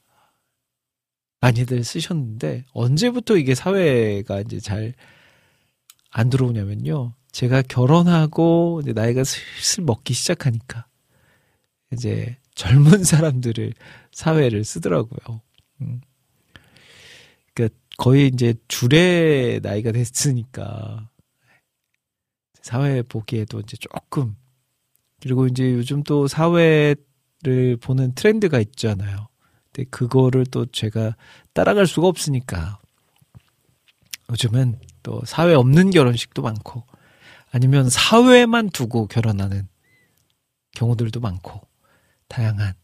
많이들 쓰셨는데 언제부터 이게 사회가 이제 잘 안 들어오냐면요. 제가 결혼하고 이제 나이가 슬슬 먹기 시작하니까 이제 젊은 사람들을 사회를 쓰더라고요. 음. 그러니까 거의 이제 줄의 나이가 됐으니까 사회 보기에도 이제 조금, 그리고 이제 요즘 또 사회를 보는 트렌드가 있잖아요. 근데 그거를 또 제가 따라갈 수가 없으니까 요즘은 또 사회 없는 결혼식도 많고 아니면 사회만 두고 결혼하는 경우들도 많고 다양한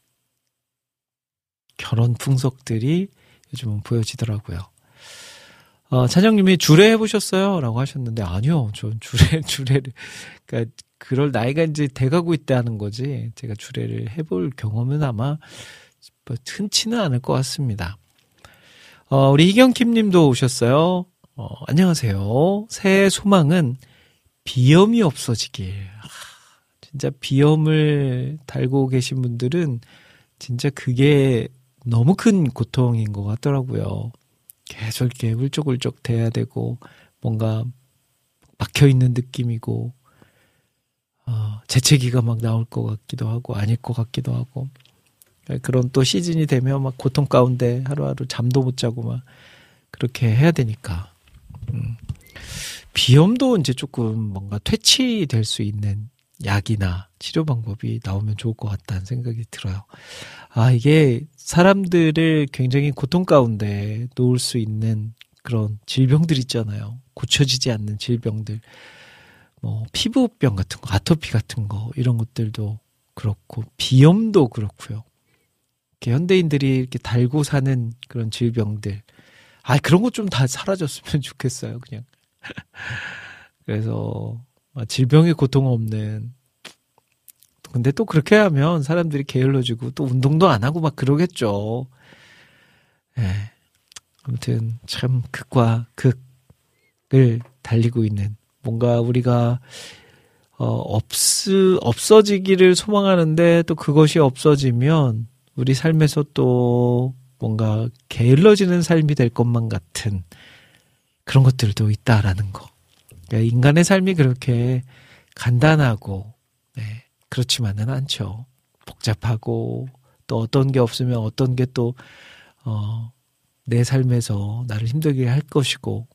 결혼 풍속들이 요즘은 보여지더라고요. 어, 찬영님이 주례 해보셨어요? 라고 하셨는데 아니요. 전 주례, 주례를 그러니까 그럴 나이가 이제 돼가고 있다는 거지 제가 주례를 해볼 경험은 아마 뭐 흔치는 않을 것 같습니다. 어, 우리 희경킴님도 오셨어요. 어, 안녕하세요. 새해 소망은 비염이 없어지길. 아, 진짜 비염을 달고 계신 분들은 진짜 그게 너무 큰 고통인 것 같더라고요. 계속 이렇게 울적울적 돼야 되고 뭔가 막혀있는 느낌이고 어, 재채기가 막 나올 것 같기도 하고 아닐 것 같기도 하고 그런 또 시즌이 되면 막 고통 가운데 하루하루 잠도 못 자고 막 그렇게 해야 되니까 음. 비염도 이제 조금 뭔가 퇴치될 수 있는 약이나 치료 방법이 나오면 좋을 것 같다는 생각이 들어요. 아, 이게 사람들을 굉장히 고통 가운데 놓을 수 있는 그런 질병들 있잖아요. 고쳐지지 않는 질병들. 뭐, 피부병 같은 거, 아토피 같은 거, 이런 것들도 그렇고, 비염도 그렇고요. 이렇게 현대인들이 이렇게 달고 사는 그런 질병들. 아, 그런 거 좀 다 사라졌으면 좋겠어요, 그냥. 그래서, 질병의 고통 없는. 근데 또 그렇게 하면 사람들이 게을러지고 또 운동도 안 하고 막 그러겠죠. 예. 아무튼 참 극과 극을 달리고 있는, 뭔가 우리가 어, 없, 없어지기를 소망하는데 또 그것이 없어지면 우리 삶에서 또 뭔가 게을러지는 삶이 될 것만 같은 그런 것들도 있다라는 거. 그러니까 인간의 삶이 그렇게 간단하고, 네, 그렇지만은 않죠. 복잡하고, 또 어떤 게 없으면 어떤 게 또, 어, 내 삶에서 나를 힘들게 할 것이고,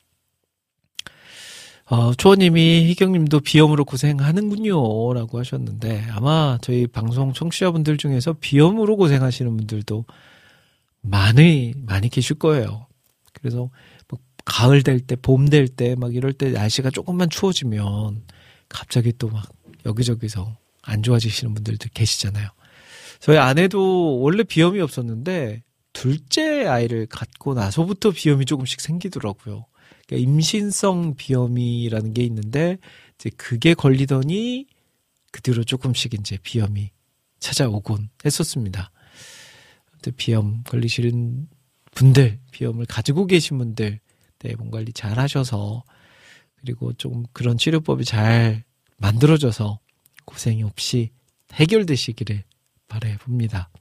어, 초원님이 희경님도 비염으로 고생하는군요 라고 하셨는데, 아마 저희 방송 청취자분들 중에서 비염으로 고생하시는 분들도 많이 많이 계실 거예요. 그래서 뭐 가을 될 때, 봄 될 때 막 이럴 때 날씨가 조금만 추워지면 갑자기 또 막 여기저기서 안 좋아지시는 분들도 계시잖아요. 저희 아내도 원래 비염이 없었는데 둘째 아이를 갖고 나서부터 비염이 조금씩 생기더라고요. 그러니까 임신성 비염이라는 게 있는데, 이제 그게 걸리더니 그 뒤로 조금씩 이제 비염이 찾아오곤 했었습니다. 비염 걸리시는 분들, 비염을 가지고 계신 분들, 네, 몸 관리 잘 하셔서, 그리고 좀 그런 치료법이 잘 만들어져서 고생이 없이 해결되시기를 바라봅니다.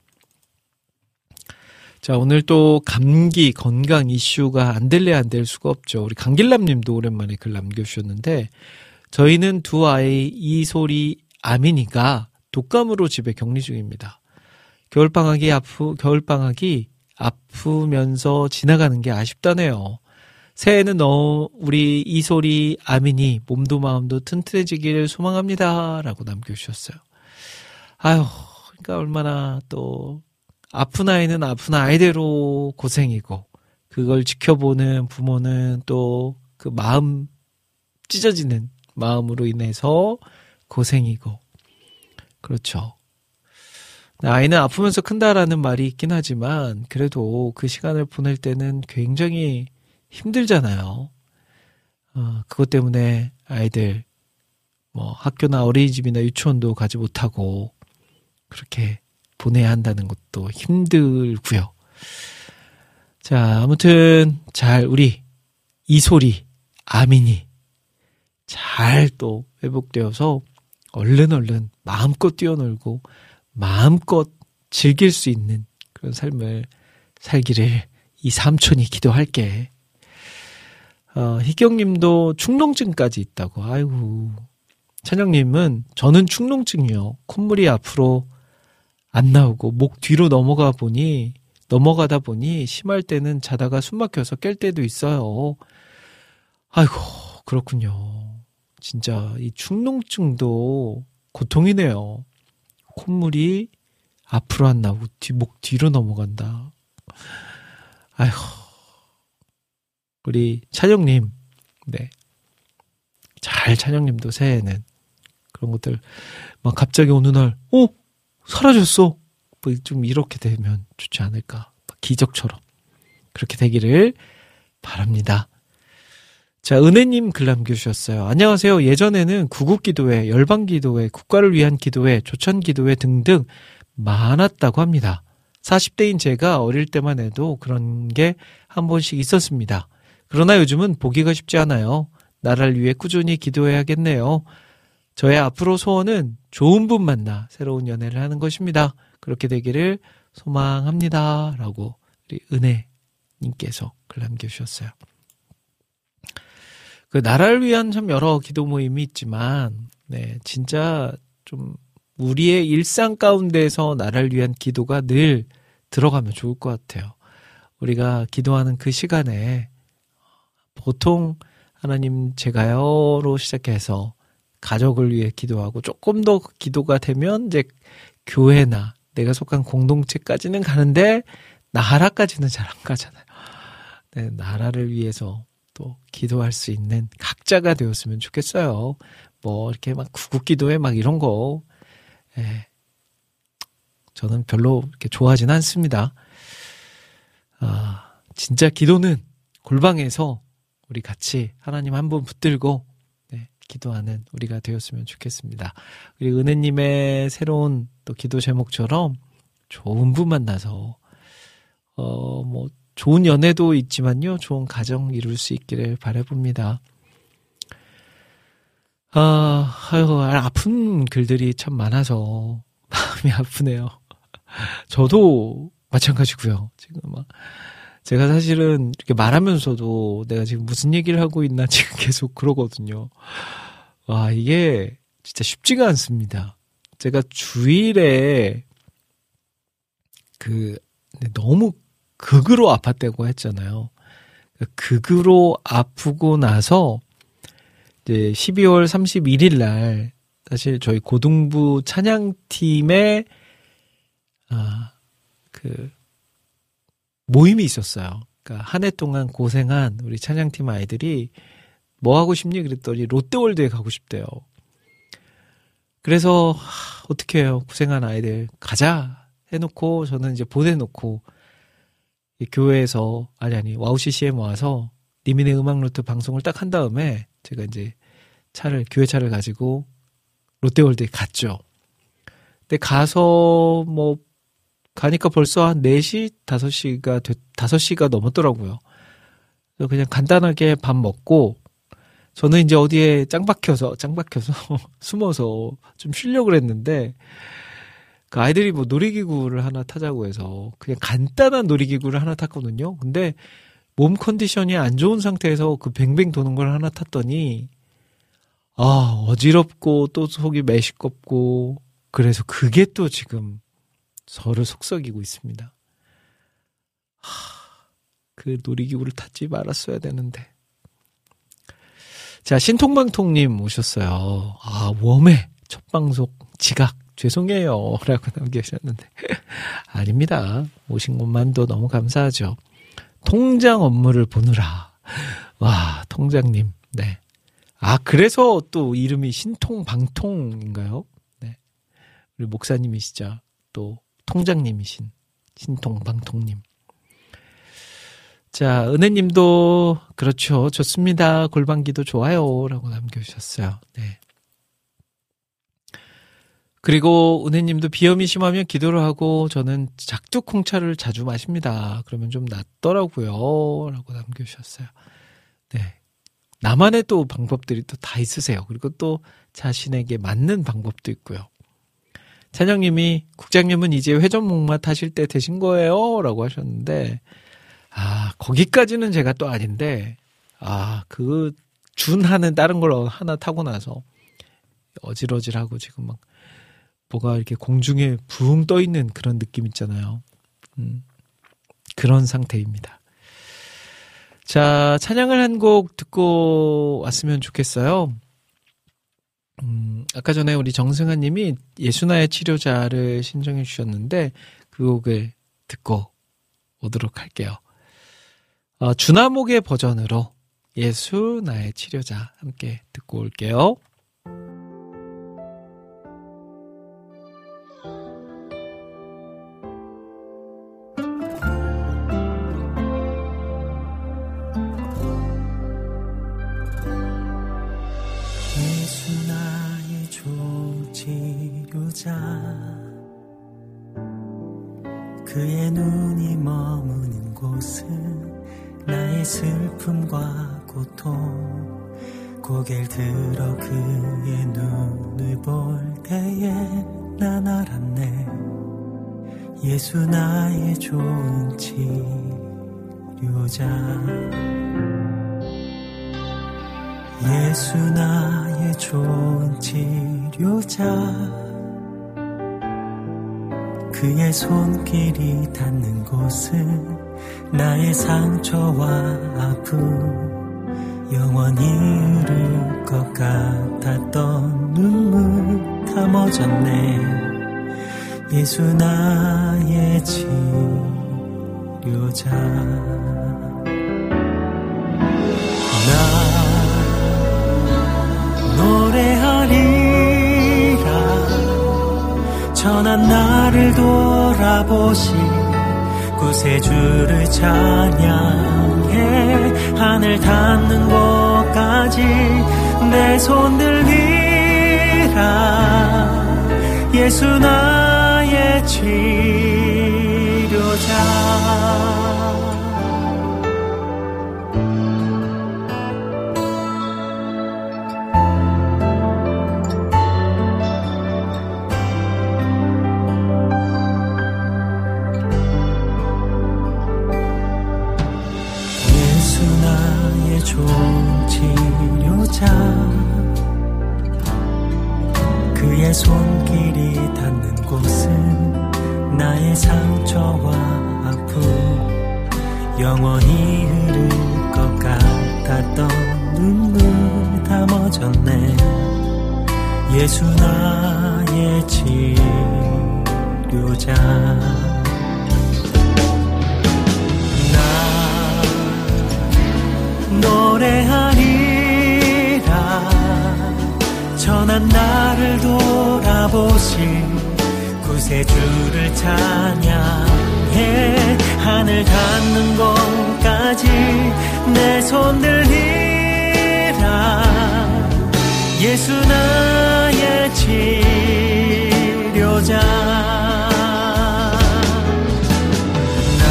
자, 오늘 또 감기, 건강 이슈가 안 될래 안 될 수가 없죠. 우리 강길남님도 오랜만에 글 남겨주셨는데, 저희는 두 아이 이소리, 아민이가 독감으로 집에 격리 중입니다. 겨울방학이 아프, 겨울방학이 아프면서 지나가는 게 아쉽다네요. 새해에는 너, 우리 이소리, 아민이 몸도 마음도 튼튼해지기를 소망합니다. 라고 남겨주셨어요. 아유, 그러니까 얼마나 또, 아픈 아이는 아픈 아이대로 고생이고, 그걸 지켜보는 부모는 또 그 마음 찢어지는 마음으로 인해서 고생이고, 그렇죠. 아이는 아프면서 큰다라는 말이 있긴 하지만 그래도 그 시간을 보낼 때는 굉장히 힘들잖아요. 어, 그것 때문에 아이들 뭐 학교나 어린이집이나 유치원도 가지 못하고 그렇게 보내야 한다는 것도 힘들고요. 자, 아무튼 잘 우리 이소리, 아민이 잘 또 회복되어서 얼른 얼른 마음껏 뛰어놀고 마음껏 즐길 수 있는 그런 삶을 살기를 이 삼촌이 기도할게. 어, 희경님도 축농증까지 있다고. 아이고. 찬영님은 저는 축농증이요. 콧물이 앞으로 안 나오고 목 뒤로 넘어가 보니 넘어가다 보니 심할 때는 자다가 숨 막혀서 깰 때도 있어요. 아이고, 그렇군요. 진짜 이 축농증도 고통이네요. 콧물이 앞으로 안 나오고 뒤, 목 뒤로 넘어간다. 아이고, 우리 찬영님, 네, 잘 찬영님도 새해에는 그런 것들 막 갑자기 어느 날, 어? 사라졌어. 뭐 좀 이렇게 되면 좋지 않을까. 기적처럼 그렇게 되기를 바랍니다. 자, 은혜님 글 남겨주셨어요. 안녕하세요. 예전에는 구국기도회, 열방기도회, 국가를 위한 기도회, 조천기도회 등등 많았다고 합니다. 사십 대인 제가 어릴 때만 해도 그런 게 한 번씩 있었습니다. 그러나 요즘은 보기가 쉽지 않아요. 나라를 위해 꾸준히 기도해야겠네요. 저의 앞으로 소원은 좋은 분 만나 새로운 연애를 하는 것입니다. 그렇게 되기를 소망합니다. 라고 우리 은혜님께서 글 남겨주셨어요. 그 나라를 위한 참 여러 기도 모임이 있지만, 네, 진짜 좀 우리의 일상 가운데서 나라를 위한 기도가 늘 들어가면 좋을 것 같아요. 우리가 기도하는 그 시간에 보통 하나님 제가요로 시작해서 가족을 위해 기도하고 조금 더 기도가 되면 이제 교회나 내가 속한 공동체까지는 가는데 나라까지는 잘 안 가잖아요. 네, 나라를 위해서 또 기도할 수 있는 각자가 되었으면 좋겠어요. 뭐 이렇게 막 구국기도회 막 이런 거, 예, 저는 별로 이렇게 좋아하진 않습니다. 아, 진짜 기도는 골방에서 우리 같이 하나님 한 분 붙들고, 네, 기도하는 우리가 되었으면 좋겠습니다. 우리 은혜님의 새로운 또 기도 제목처럼 좋은 분 만나서 어, 뭐 좋은 연애도 있지만요, 좋은 가정 이룰 수 있기를 바라봅니다. 아, 아유, 아픈 글들이 참 많아서 마음이 아프네요. 저도 마찬가지고요. 지금 막 제가 사실은 이렇게 말하면서도 내가 지금 무슨 얘기를 하고 있나 지금 계속 그러거든요. 와, 이게 진짜 쉽지가 않습니다. 제가 주일에 그 너무 극으로 아팠다고 했잖아요. 극으로 아프고 나서 이제 십이월 삼십일일 날 사실 저희 고등부 찬양팀의 아, 그 모임이 있었어요. 그러니까 한 해 동안 고생한 우리 찬양팀 아이들이 뭐 하고 싶니? 그랬더니 롯데월드에 가고 싶대요. 그래서 하, 어떻게 해요? 고생한 아이들 가자 해놓고 저는 이제 보내놓고 교회에서 아니 아니 와우 씨씨엠 와서 리민의 음악노트 방송을 딱 한 다음에 제가 이제 차를 교회 차를 가지고 롯데월드에 갔죠. 근데 가서 뭐 가니까 벌써 한 네 시, 다섯 시가 됐, 다섯 시가 넘었더라고요. 그래서 그냥 간단하게 밥 먹고 저는 이제 어디에 짱 박혀서 짱 박혀서 숨어서 좀 쉬려고 했는데 그 아이들이 뭐 놀이기구를 하나 타자고 해서 그냥 간단한 놀이기구를 하나 탔거든요. 근데 몸 컨디션이 안 좋은 상태에서 그 뱅뱅 도는 걸 하나 탔더니 아, 어지럽고 또 속이 메시껍고 그래서 그게 또 지금 저를 속썩이고 있습니다. 하, 그 놀이기구를 타지 말았어야 되는데. 자, 신통방통님 오셨어요. 아, 웜의 첫 방송 지각 죄송해요 라고 남겨주셨는데 아닙니다. 오신 것만도 너무 감사하죠. 통장 업무를 보느라. 와, 통장님. 네. 아, 그래서 또 이름이 신통방통인가요? 네. 우리 목사님이시죠. 또 통장님이신 신통방통님. 자, 은혜님도 그렇죠. 좋습니다. 골방기도 좋아요 라고 남겨주셨어요. 네. 그리고 은혜님도 비염이 심하면 기도를 하고 저는 작두콩차를 자주 마십니다. 그러면 좀 낫더라고요 라고 남겨주셨어요. 네. 나만의 또 방법들이 또 다 있으세요. 그리고 또 자신에게 맞는 방법도 있고요. 찬영님이 국장님은 이제 회전목마 타실 때 되신 거예요? 라고 하셨는데 아, 거기까지는 제가 또 아닌데 아, 그 준하는 다른 걸 하나 타고 나서 어질어질하고 지금 막 뭐가 이렇게 공중에 붕 떠 있는 그런 느낌 있잖아요. 음, 그런 상태입니다. 자, 찬양을 한 곡 듣고 왔으면 좋겠어요. 음, 아까 전에 우리 정승환 님이 예수나의 치료자를 신청해 주셨는데 그 곡을 듣고 오도록 할게요. 어, 주나목의 버전으로 예수 나의 치료자 함께 듣고 올게요. 예수 나의 좋은 치료자 그의 눈이 머무는 곳은 나의 슬픔과 고통 고개를 들어 그의 눈을 볼 때에 난 알았네 예수 나의 좋은 치료자 예수 나의 좋은 치료자 그의 손길이 닿는 곳은 나의 상처와 아픔 영원히 흐를 것 같았던 눈물 다 멎었네 예수 나의 치료자 나 노래하리라 전한 나를 돌아보시 구세주를 찬양해 하늘 닿는 곳까지 내 손 들리라 예수 나의 치료자 좋은 치료자 그의 손길이 닿는 곳은 나의 상처와 아픔 영원히 흐를 것 같았던 눈물 다 멎었네. 예수 나의 치료자 나 노래하리라 전한 나를 돌아보신 구세주를 찬양해 하늘 닿는 곳까지 내 손 들리라. 예수 나의 치료자 나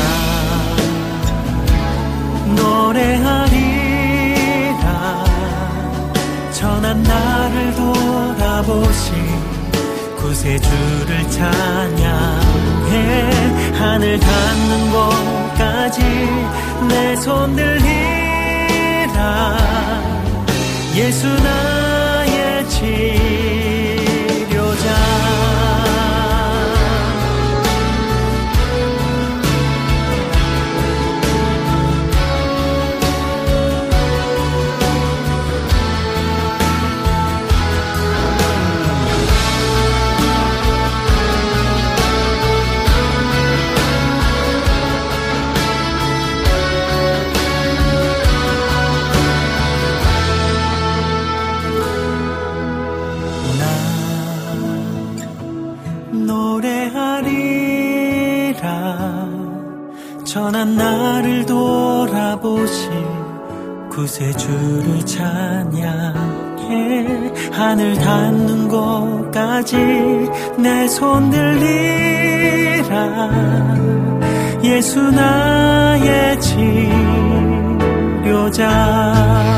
노래하리라 전한 나를 돌아보신 구세주를 찬양해 하늘 닿는 곳까지 내 손 들리라. 예수 나의 치료자 전한 나를 돌아보신 구세주를 찬양해 하늘 닿는 곳까지 내 손 들리라. 예수 나의 치료자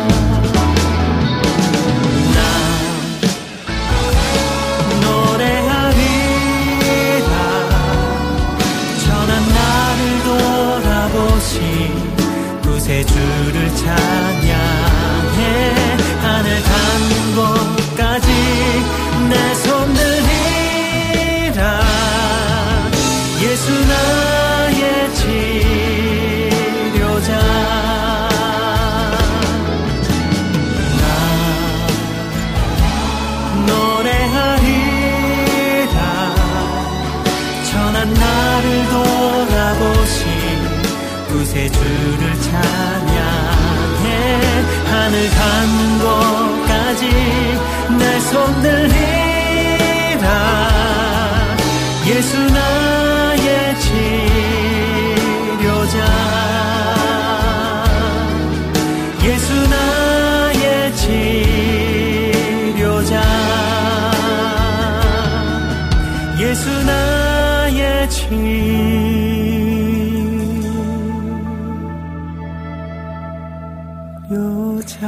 구세주를 찬양해 하늘 닿는 곳까지 내 손 들리라. 예수 나의 치료자 나 노래하리라 전한 나를 돌아보신 구세주를 찬양해 하늘 닿는 곳까지 내 손 들리라. 예수 나의 치료자 예수 나의 치료자 예수 나의 치료자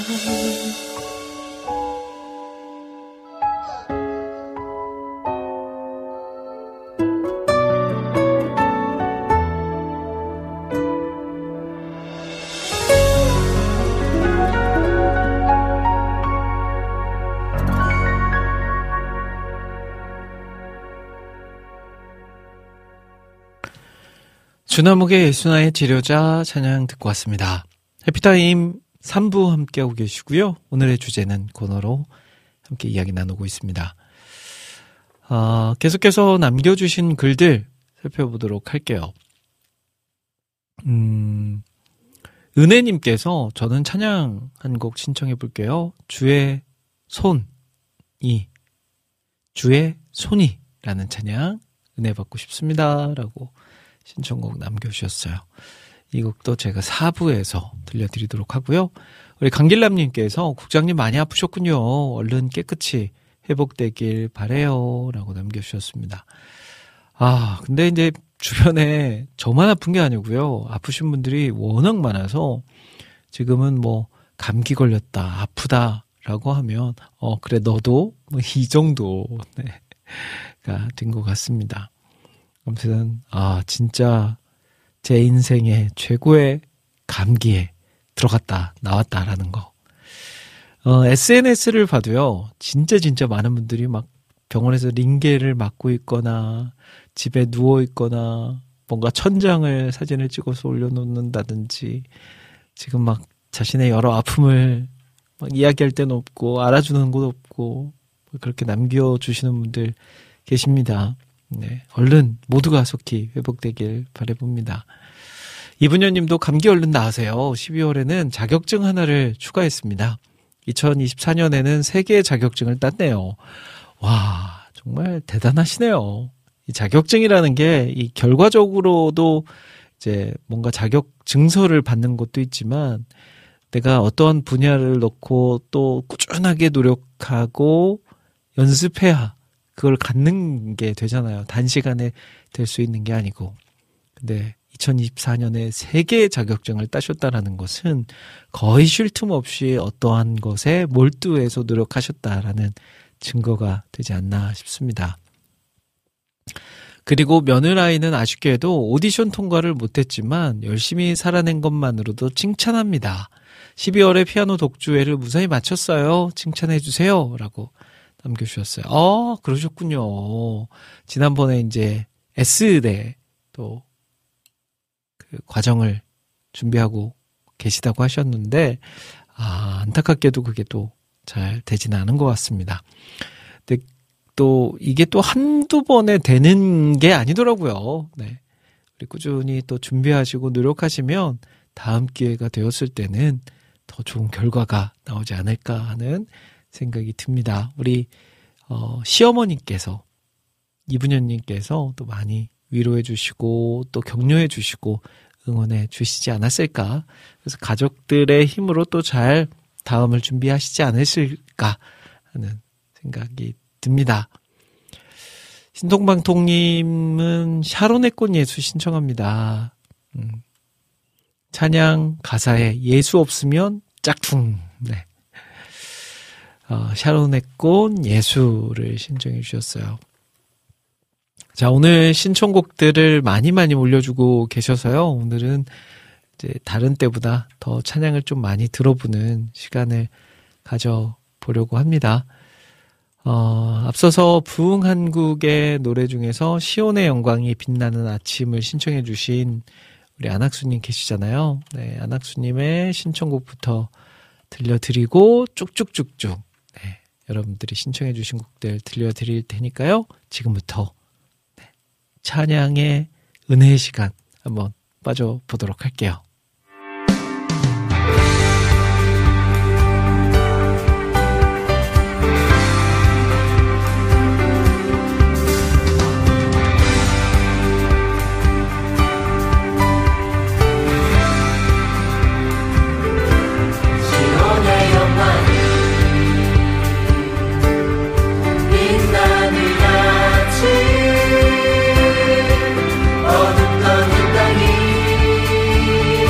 주나목의 예수나의 치료자 찬양 듣고 왔습니다. 해피타임 삼 부 함께하고 계시고요. 오늘의 주제는 코너로 함께 이야기 나누고 있습니다. 어, 계속해서 남겨주신 글들 살펴보도록 할게요. 음, 은혜님께서 저는 찬양 한 곡 신청해 볼게요. 주의 손이, 주의 손이 라는 찬양 은혜 받고 싶습니다. 라고 신청곡 남겨주셨어요. 이 곡도 제가 사 부에서 들려드리도록 하고요. 우리 강길남님께서 국장님 많이 아프셨군요. 얼른 깨끗이 회복되길 바래요. 라고 남겨주셨습니다. 아, 근데 이제 주변에 저만 아픈 게 아니고요. 아프신 분들이 워낙 많아서 지금은 뭐 감기 걸렸다, 아프다 라고 하면 어 그래 너도 뭐 이 정도가 된 것 같습니다. 아무튼 아 진짜 제 인생의 최고의 감기에 들어갔다 나왔다라는 거. 어, 에스엔에스를 봐도요, 진짜 진짜 많은 분들이 막 병원에서 링게를 맞고 있거나 집에 누워 있거나 뭔가 천장을 사진을 찍어서 올려놓는다든지, 지금 막 자신의 여러 아픔을 막 이야기할 데는 없고 알아주는 곳 없고 그렇게 남겨주시는 분들 계십니다. 네, 얼른 모두가 속히 회복되길 바라봅니다. 이분녀님도 감기 얼른 나으세요. 십이월에는 자격증 하나를 추가했습니다. 이천이십사 년에는 세 개의 자격증을 땄네요. 와, 정말 대단하시네요. 이 자격증이라는 게 이 결과적으로도 이제 뭔가 자격 증서를 받는 것도 있지만, 내가 어떠한 분야를 놓고 또 꾸준하게 노력하고 연습해야 그걸 갖는 게 되잖아요. 단시간에 될 수 있는 게 아니고. 근데 이천이십사 년에 세 개의 자격증을 따셨다라는 것은 거의 쉴 틈 없이 어떠한 것에 몰두해서 노력하셨다라는 증거가 되지 않나 싶습니다. 그리고 며느라이는 아쉽게도 오디션 통과를 못했지만 열심히 살아낸 것만으로도 칭찬합니다. 십이월에 피아노 독주회를 무사히 마쳤어요. 칭찬해주세요. 라고 남겨주셨어요. 어, 그러셨군요. 지난번에 이제 S대 또 그 과정을 준비하고 계시다고 하셨는데, 아, 안타깝게도 그게 또 잘 되지는 않은 것 같습니다. 근데 또 이게 또 한두 번에 되는 게 아니더라고요. 네. 우리 꾸준히 또 준비하시고 노력하시면 다음 기회가 되었을 때는 더 좋은 결과가 나오지 않을까 하는 생각이 듭니다. 우리 어, 시어머님께서, 이분녀님께서 또 많이 위로해 주시고 또 격려해 주시고 응원해 주시지 않았을까. 그래서 가족들의 힘으로 또 잘 다음을 준비하시지 않으실까 하는 생각이 듭니다. 신동방통님은 샤론의 꽃 예수 신청합니다. 음. 찬양 가사에 예수 없으면 짝퉁. 네. 어, 샤론의 꽃 예수를 신청해 주셨어요. 자, 오늘 신청곡들을 많이 많이 올려주고 계셔서요. 오늘은 이제 다른 때보다 더 찬양을 좀 많이 들어보는 시간을 가져보려고 합니다. 어, 앞서서 부흥한국의 노래 중에서 시온의 영광이 빛나는 아침을 신청해 주신 우리 안학수님 계시잖아요. 네, 안학수님의 신청곡부터 들려드리고 쭉쭉쭉쭉 네, 여러분들이 신청해 주신 곡들 들려드릴 테니까요. 지금부터 네, 찬양의 은혜의 시간 한번 빠져보도록 할게요. 어둡던 이 땅이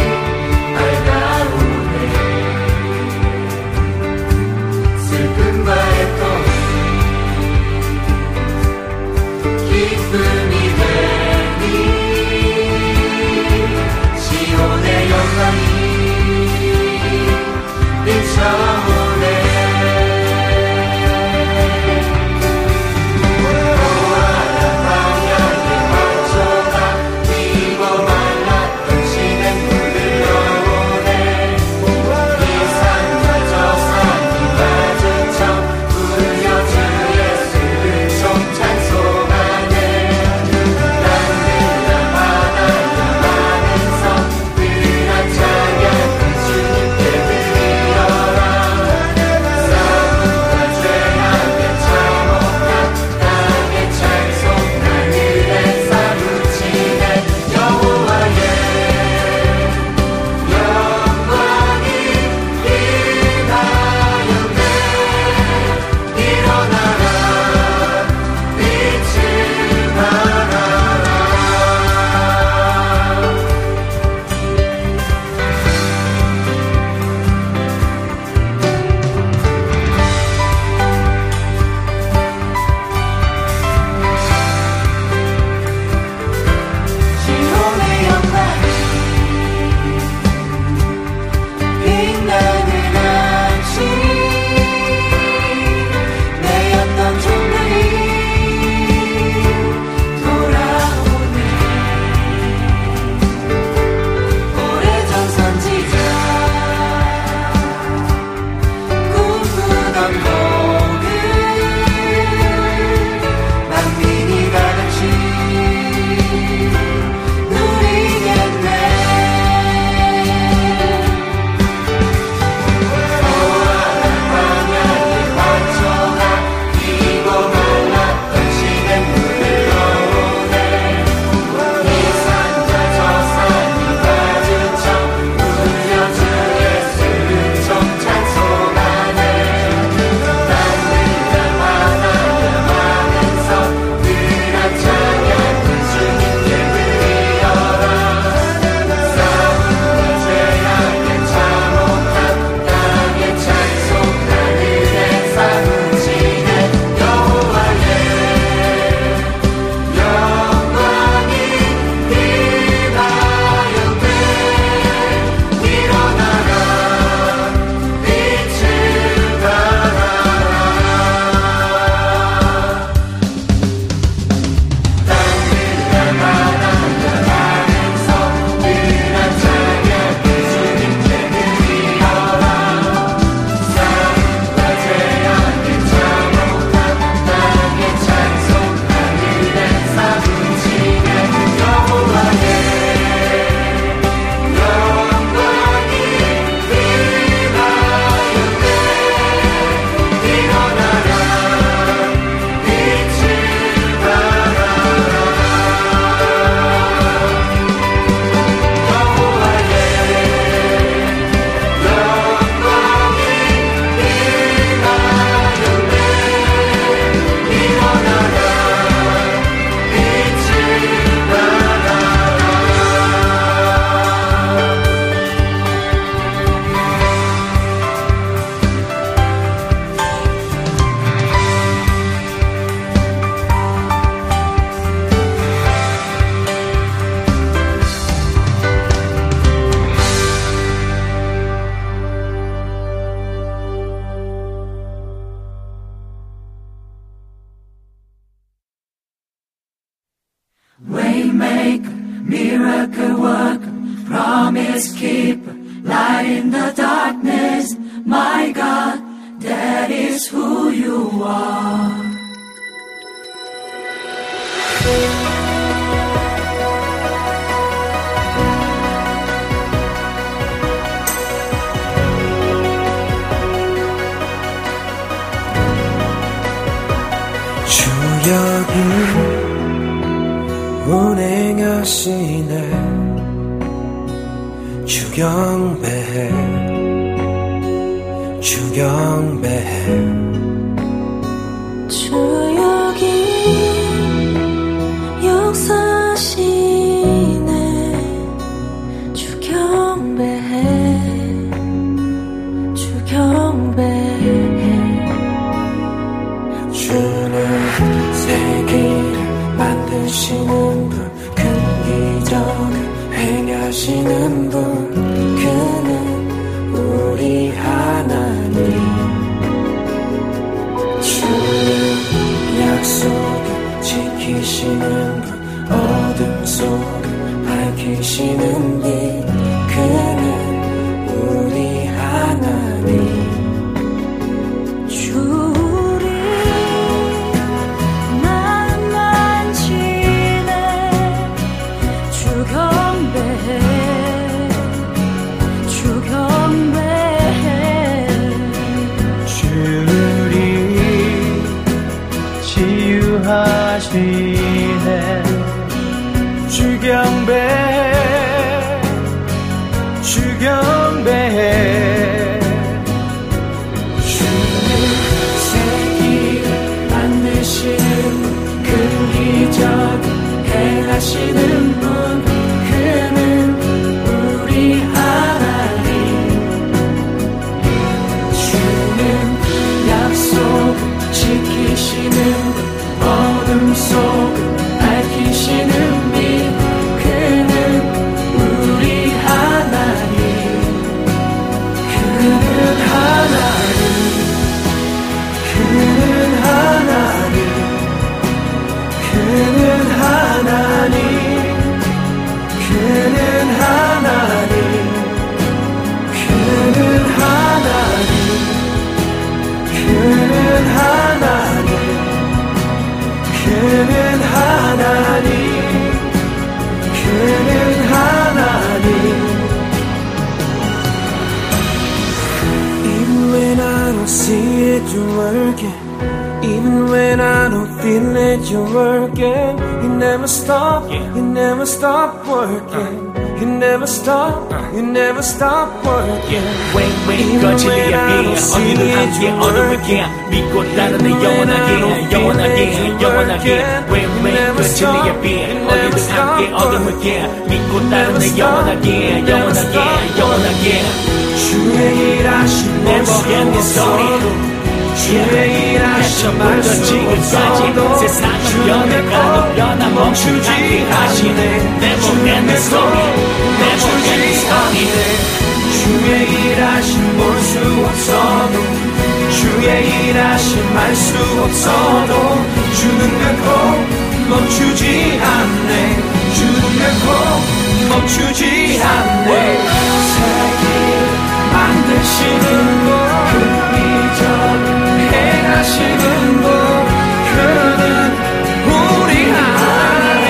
promise keeper, light in the darkness, my God, that is who you are. 주여기 운행하시네 주경배해 주경배해 주여기 역사하시네 주경배해 주경배해 주는 세계를 만드시는 분 큰 기적을 행하시는 분 그는 우리 하나님 주는 약속을 지키시는 분 어둠 속을 밝히시는 빛 그는 우리 하나님 주를 난 만지네 주경배해 주경배해 주를 치유하시네 주경배해 주경배해 주는 세기를 만드시는 큰 기적을 행하시는 분 그는 우리 하나님 주는 약속을 지키시는 분 어둠 속을 밝히시는 빛 그는 우리 하나님 그는 하나님 그는 하나님 그는 하나님 그는 하나님 그는 하나님 그는 하나님 그는 하나님 그는 하나님 Even when I don't see it, you're working. Even when I don't feel it, you're working. You never stop, you never stop working. You never stop, you never stop working. When when 그 진리의 빛 어디든 함께 어둠을게 믿고 따르네 영원하게 영원하게 영원하게 When when 그 진리의 빛 어디든 함께 어둠을게 믿고 따르네 영원하게 영원하게 영원하게 주의 일하신 Never ending story 주의 일하신 처음부터 지금까지 세상을 변해가는 변화 멈추지 않으시네 Never ending story Never ending story 주의 일하신 볼 수 없어도 주의 일하신 말 수 없어도 주는 결코 멈추지 않네 주는 결코 멈추지 않네 세계를 만드시는 그 기적 행하시는 분 그는 우리 하나님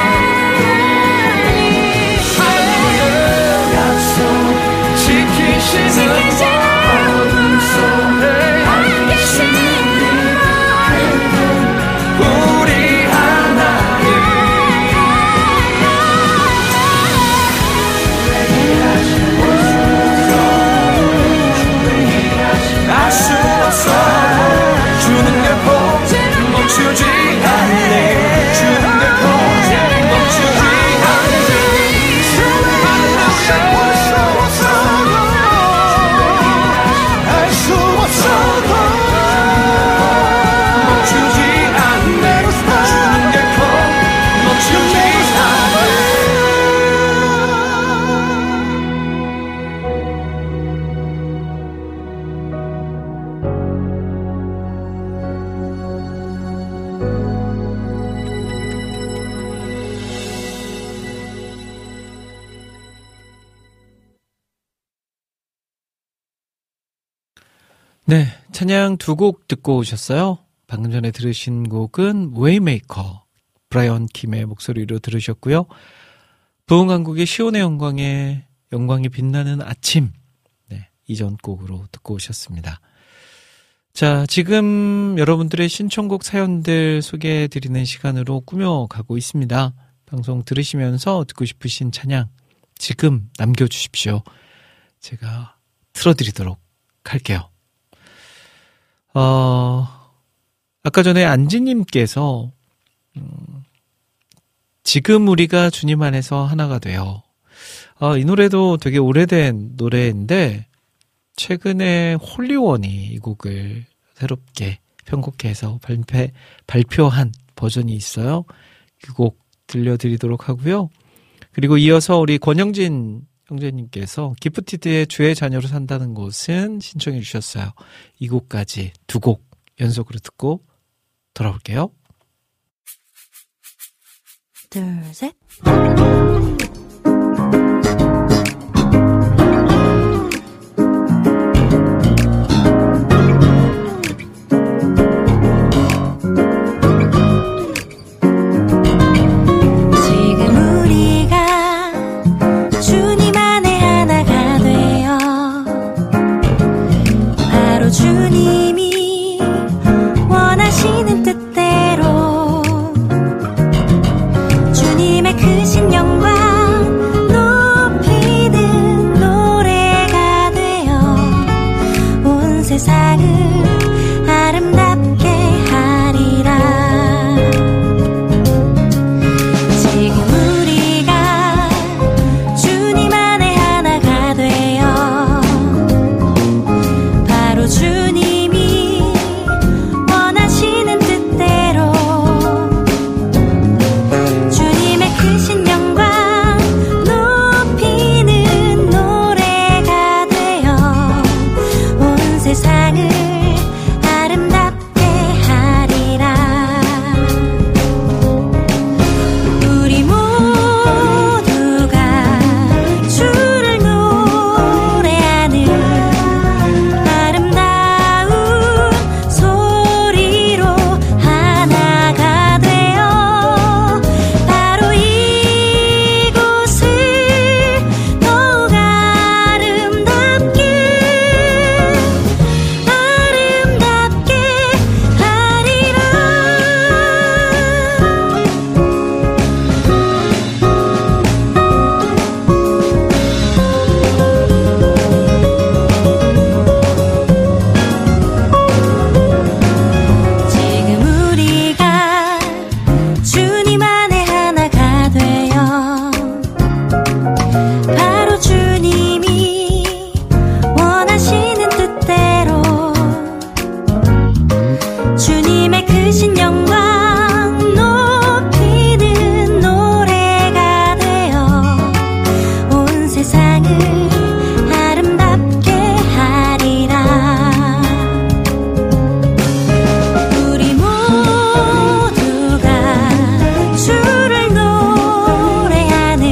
약속 지키시는 어둠 속에 밝히시는 빛 그는 우리 하나님 알수 없어 주는 결코 멈추지 않네 주는 결코 멈추지 않네 주는 할렐루야 볼수 없어 네, 찬양 두 곡 듣고 오셨어요. 방금 전에 들으신 곡은 웨이메이커, 브라이언 킴의 목소리로 들으셨고요. 부흥한국의 시온의 영광에 영광이 빛나는 아침, 네, 이전 곡으로 듣고 오셨습니다. 자, 지금 여러분들의 신청곡 사연들 소개해드리는 시간으로 꾸며가고 있습니다. 방송 들으시면서 듣고 싶으신 찬양 지금 남겨주십시오. 제가 틀어드리도록 할게요. 어, 아까 전에 안지님께서 음, 지금 우리가 주님 안에서 하나가 돼요. 어, 이 노래도 되게 오래된 노래인데 최근에 홀리원이 이 곡을 새롭게 편곡해서 발표, 발표한 버전이 있어요. 그 곡 들려드리도록 하고요. 그리고 이어서 우리 권영진 형제님께서 기프티드의 주의 자녀로 산다는 곳은 신청해 주셨어요. 이 곡까지 두 곡 연속으로 듣고 돌아올게요. 둘, 셋. 주님이 원하시는 뜻대로 주님의 크신 영광 높이는 노래가 되어 온 세상을 아름답게 하리라. 지금 우리가 주님 안에 하나가 되어 바로 주님이 원하시는 뜻대로 주님의 크신 영광 높이는 노래가 되어 온 세상을 아름답게 하리라. 우리 모두가 주를 노래하는 아름다운 소리로 하나가 되어 바로 이곳을 더욱 아름답게 아름답게 하리라. 지금 우리가 주님 안에 하나가 되어 바로 주님이 원하시는 뜻대로 주님의 크신 영광 높이는 노래가 되어 온 세상을 아름답게 하리라. 우리 모두가 주를 노래하는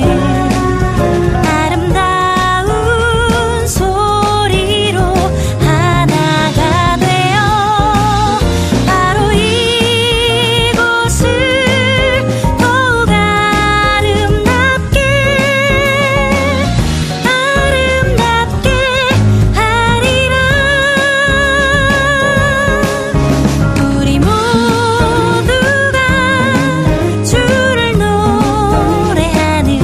아름다운 소리로 하나가 되어 바로 이곳을 더욱 아름답게 아름답게 하리라. 우리 모두가 주를 노래하는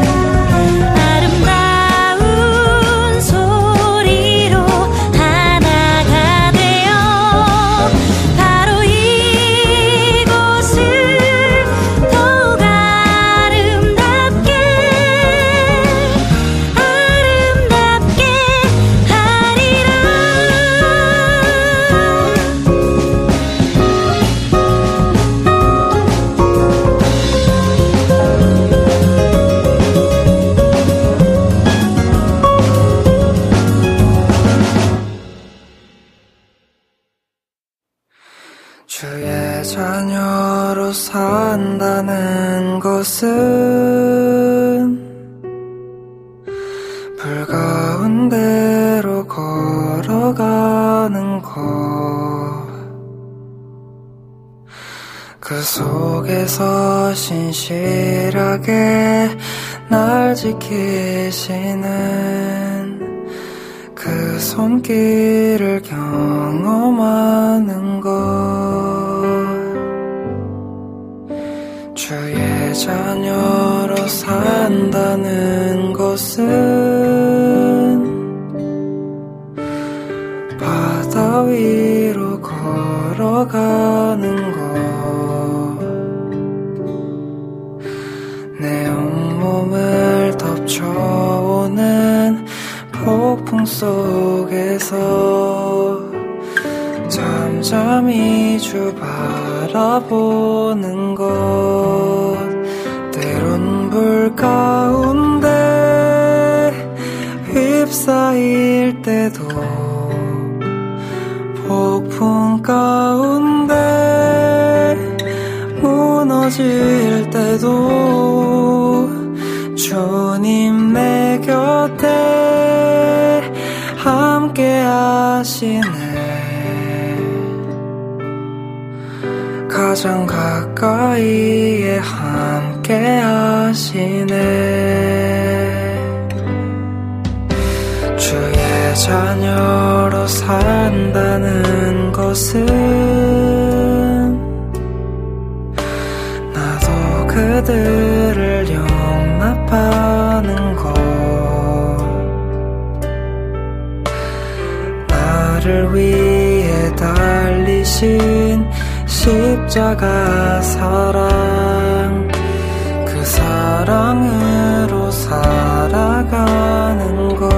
아름다운 소리로 하나가 되어 바로 이곳을 더욱 아름답게 아름답게 하리라. 주의 자녀로 산다는 것은 불 가운데로 걸어가 걸어가는 곳 그 속에서 신실하게 날 지키시는 그 손길을 경험하는 것 주의 자녀로 산다는 것은 바다 위로 걸어가는 것 내 온몸을 덮쳐오는 폭풍 속에서 잠잠히 주 바라보는 것 때론 불 가운데 휩싸일 때도 폭풍 가운데 무너질 때도 주님 내 곁에 함께 하시네 가장 가까이에 함께 하시네 주의 자녀로 산다는 것은 나도 그들을 용납하는 것 나를 위해 달리신 십자가 사랑 그 사랑으로 살아가는 것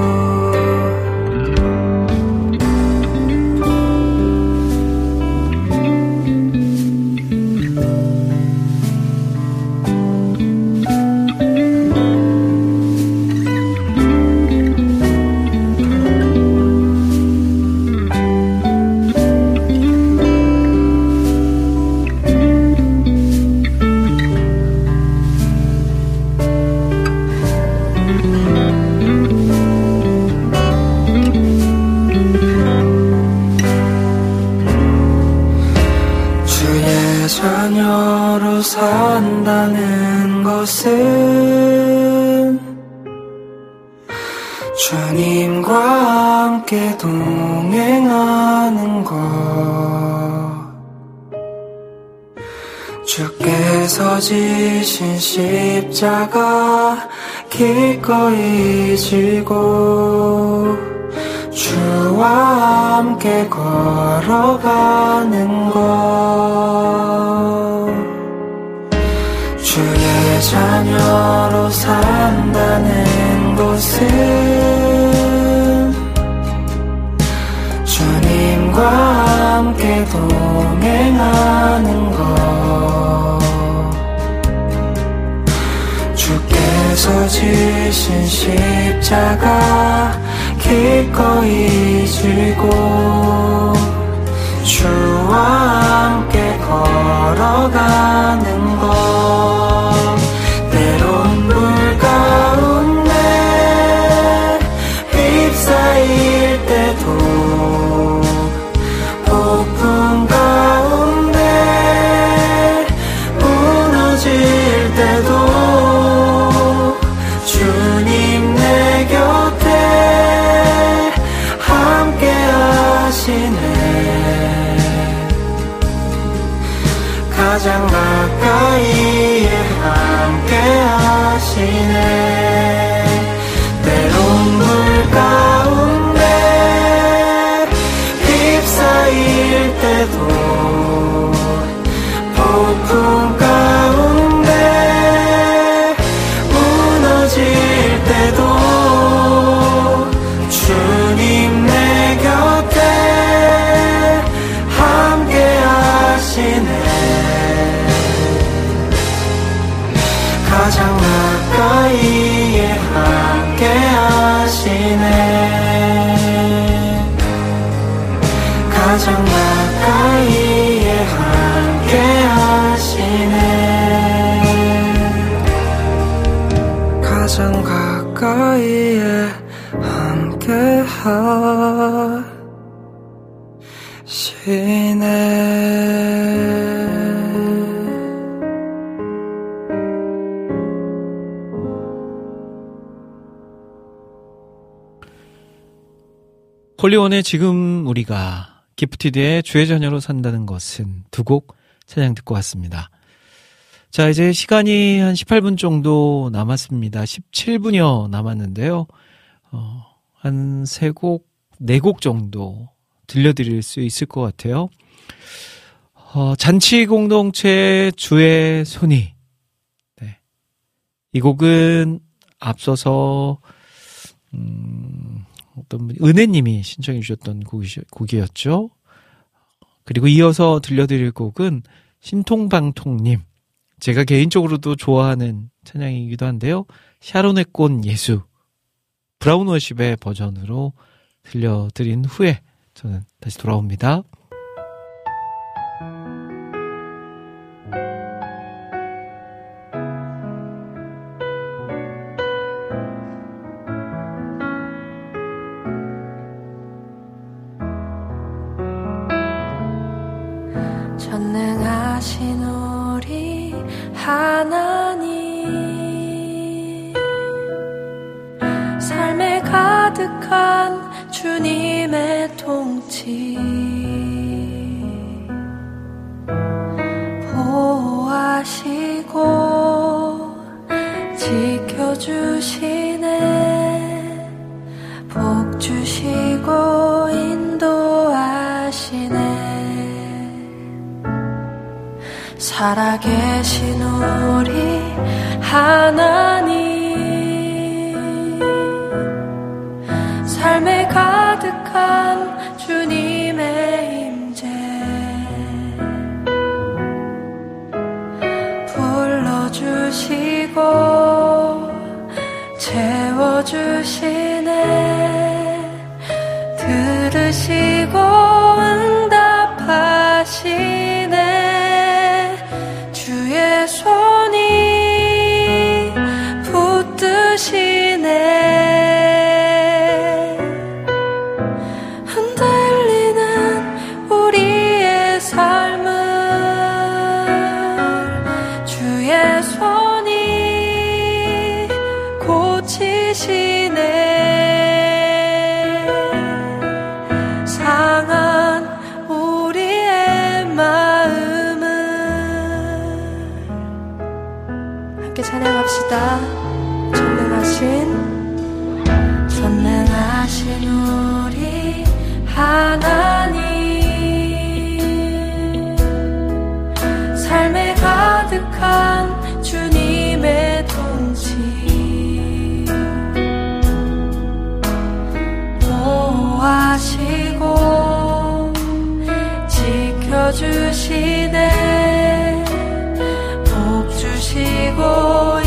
자녀로 산다는 것은 주님과 함께 동행하는 것 주께서 지신 십자가 기꺼이 지고 주와 함께 걸어가는 것 주의 자녀로 산다는 것은 주님과 함께 동행하는 것 주께서 지신 십자가 기꺼이 지고 주와 함께 걸어가는 것 때론 불 가운데 휩싸일 때도 폭풍 가운데 무너질 때도 주님 내 곁에 함께 하시네 가장 가까이에 함께 하시네 때론 물 가운데 휩싸일 때도 폭풍 가운데 무너질 때도 주님 내 곁에 함께 하시네 가장 가까이에 함께 하시네 가장 가까이에 함께 하시네 가장 가까이에 함께 홀리원의 지금 우리가, 기프티드의 주의 자녀로 산다는 것은 두 곡 찬양 듣고 왔습니다. 자, 이제 시간이 한 십팔 분 정도 남았습니다. 십칠 분여 남았는데요. 어, 한 세 곡, 네 곡 정도 들려드릴 수 있을 것 같아요. 어, 잔치 공동체 주의 손이. 네. 이 곡은 앞서서, 음, 어떤 분, 은혜님이 신청해 주셨던 곡이, 곡이었죠. 그리고 이어서 들려드릴 곡은 신통방통님. 제가 개인적으로도 좋아하는 찬양이기도 한데요. 샤론의 꽃 예수. 브라운 워십의 버전으로 들려드린 후에 저는 다시 돌아옵니다. 전능하신 우리 하나님, 삶에 가득한 주님의 통치, 보호하시고 지켜주시네, 복 주시고 인도하시네. 살아계신 우리 하나님, 삶에 가득한 주님의 임재, 불러주시고 채워주시네, 들으시고 응답하시네. 주의 손이 붙드시네, 흔들리는 우리의 삶을 주의 손이 고치시네, 상한 우리의 마음을 함께 찬양합시다. 전능하신 전능하신 우리 하나님, 삶에 가득한 주님의 통치, 보호하시고 지켜주시네, 복 주시고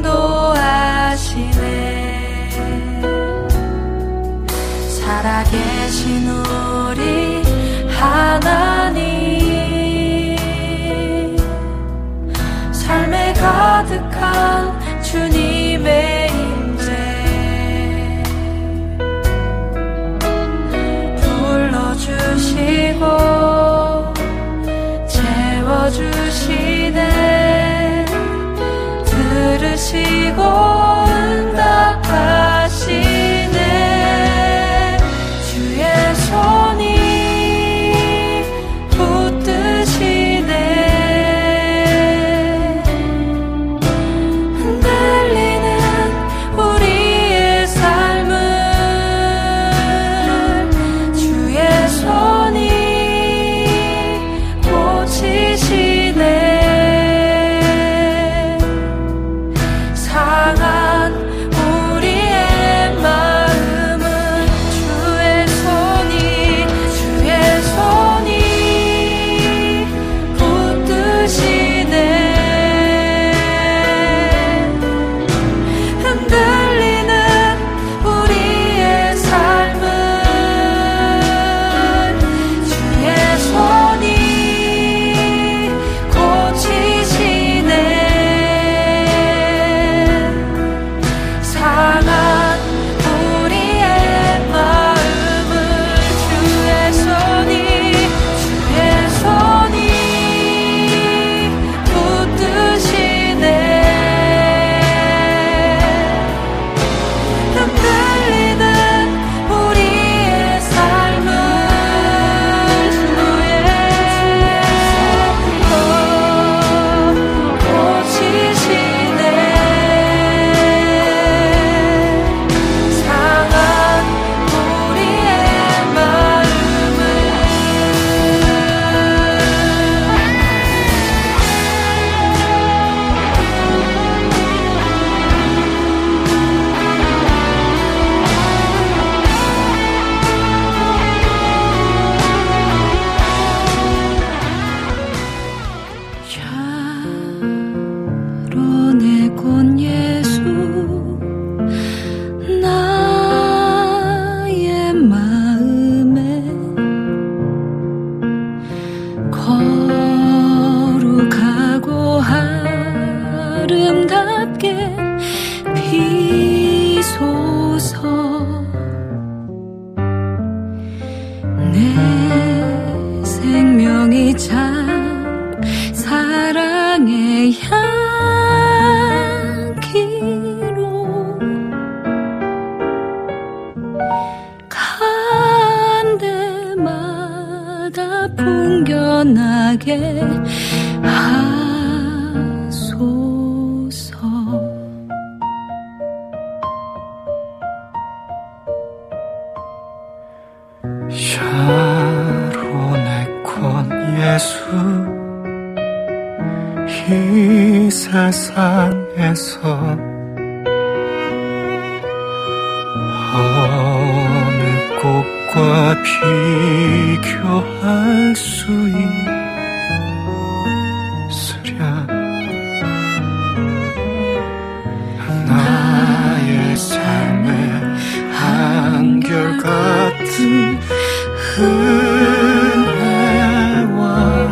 인도하시네. 살아계신 우리 하나님, 삶에 가득한 주님의 임재, 불러주시고 채워주시네, 들으시고 응답하시네. 주의 손이 붙드시네, 흔들리 내 생명이 참 사랑의 향기로 간 데마다 풍겨나게 하소서. 샤론의 권 예수 이 세상에서 어느 꽃과 비교할 수 있으랴. 나의 삶의 한결같은 은혜와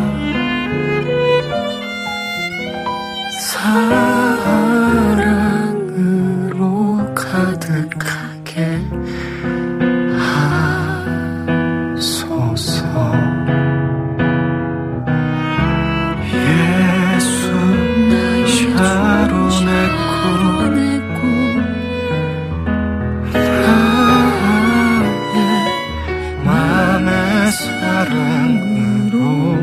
사랑으로 가득하게 하소서. 예수 샤론의 꽃 나의 맘의 사랑으로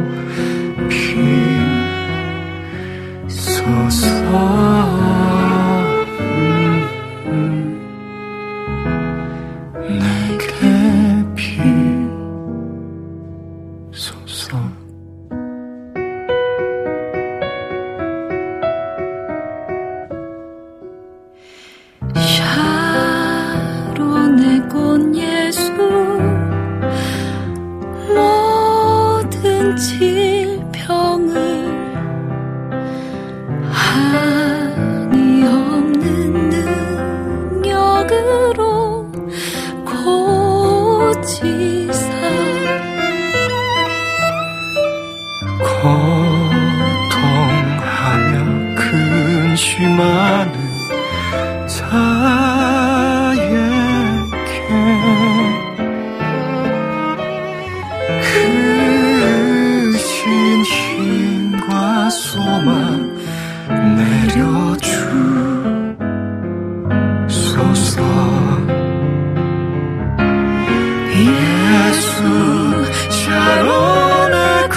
비소서. 샤론의 꽃 예수 모든 질병을 한이 없는 능력으로 고치사 고통하며 근심하는 자에게 크신 힘과 소망 내려주소서. 예수 샤론의 것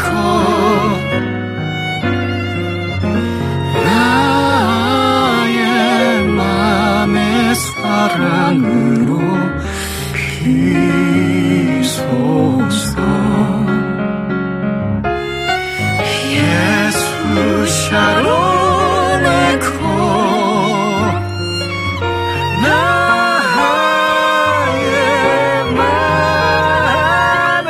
나의 맘의 사랑으로 비소서. 예수 샤론의 것 나의 맘의